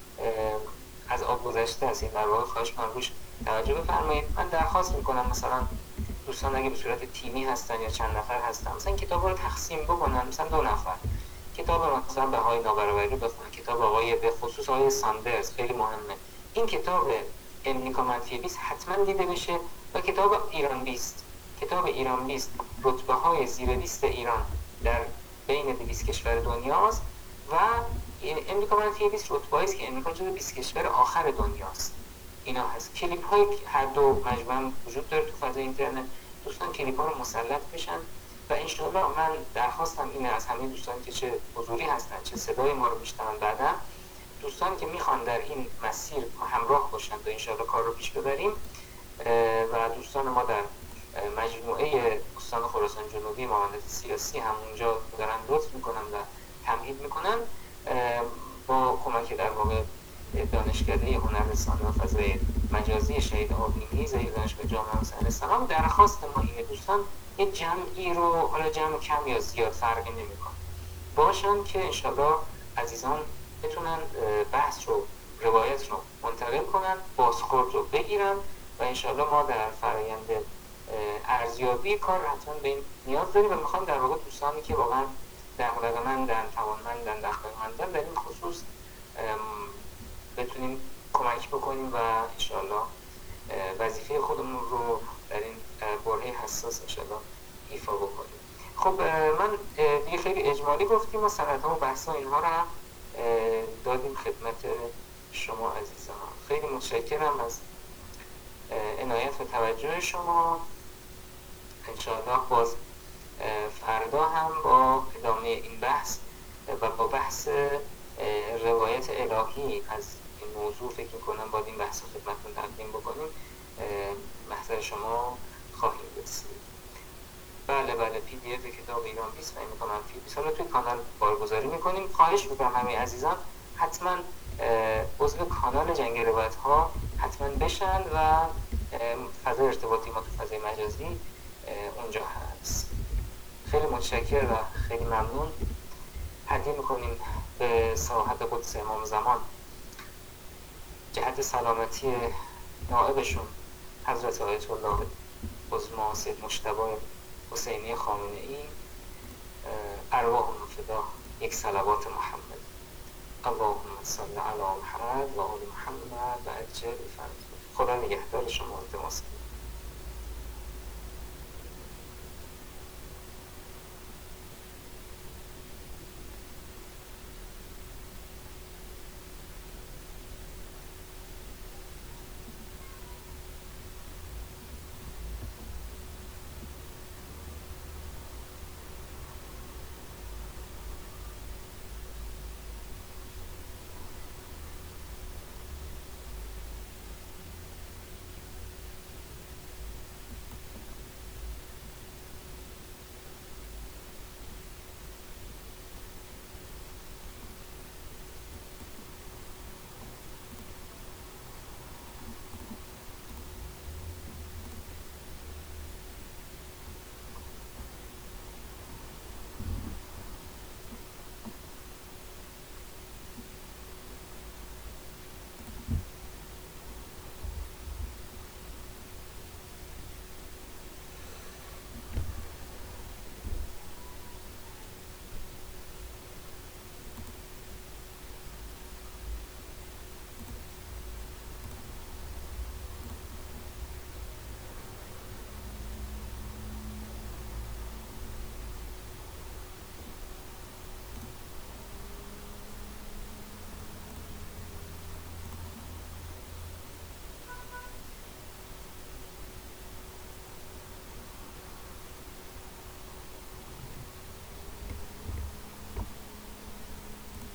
A: از آب گذشته است، این در واقع خواهش می‌کنم روش توجه بفرمایید. من درخواست می‌کنم مثلا دوستان اگه به صورت تیمی هستن یا چند نفر هستن، مثلا این کتابا رو تقسیم بکنن، مثلا 2 نفر کتاب مثلا بهای نابرابری رو بخونن، کتاب آقای به خصوص آقای ساندرز خیلی مهمه. این کتاب امریکا منفی 20 حتما دیده بشه و کتاب ایران 20. کتاب ایران 20 رتبه‌های زیر 20 ایران در بین 200 کشور دنیاست و امریکا منفی 20 رتبه‌ای است که امریکا جزو 20 کشور آخر دنیاست. اینا هست. کلیپ‌های هر دو مجموعه وجود داره تو فضای اینترنت. دوستان کلیپ‌ها رو مسلط بشن و انشاءالله من درخواستم اینه از همه دوستان که چه حضوری هستن چه صدای ما رو میشنون بعدا، دوستان که میخوان در این مسیر همراه باشند و انشاءالله کار رو پیش ببریم و دوستان ما در مجموعه استان خراسان جنوبی معاونت سیاسی هم اونجا دارن لطف میکنن و تمهید میکنن با کمک در واقع دانشکده هنررسانی و فضای مجازی شهید آبینی زیر دانشگاه جامعه حسین السلام. درخواست ما اینه دوستان یه جمعی رو، حالا جمع کم یا زیاد فرقی نمیکنه، باشن که انشالله عزیزان بتونن بحث رو، روایت رو منتقل کنن، بازخورد رو بگیرن و انشالله ما در فرایند ارزیابی کار حتما به این نیاز داریم و میخوام در واقع دوستانی که واقعا در علاقه‌مندن، توانمندن، علاقه‌مندن در این خصوص بتونیم کمک بکنیم و انشالله وظیفه خودمون رو در این باره حساس انشالله ایفا بکنیم. خب من دیگه خیلی اجمالی گفتیم و سندها و بحث اینها رو هم دادیم خدمت شما عزیزان. خیلی متشکرم از عنایت و توجه شما. انشاءالله باز فردا هم با ادامه این بحث و با بحث روایت الهی از این موضوع فکر میکنم باید این بحث رو خدمتتون تقدیم بکنیم، محضر شما خواهیم رسید. بله پی دی اف کتاب ایران 20 و امریکا منفی 20 رو توی کانال بارگذاری میکنیم. خواهش میکنم همه عزیزان حتما عضو کانال جنگ روایت ها حتما بشن و فضای ارتباطی ما تو فضای مجازی اونجا هست. خیلی متشکر و خیلی ممنون. هدیه میکنیم به ساحت قدس امام زمان جهت سلامتی نائبشون حضرت آیت الله عظما سید مجتبی حسینی خامنه ای، ارواحهم فدا. یک صلوات محمد. اللهم صل علی محمد و آل محمد و عجل فرج. خدا نگهدار شما. التماس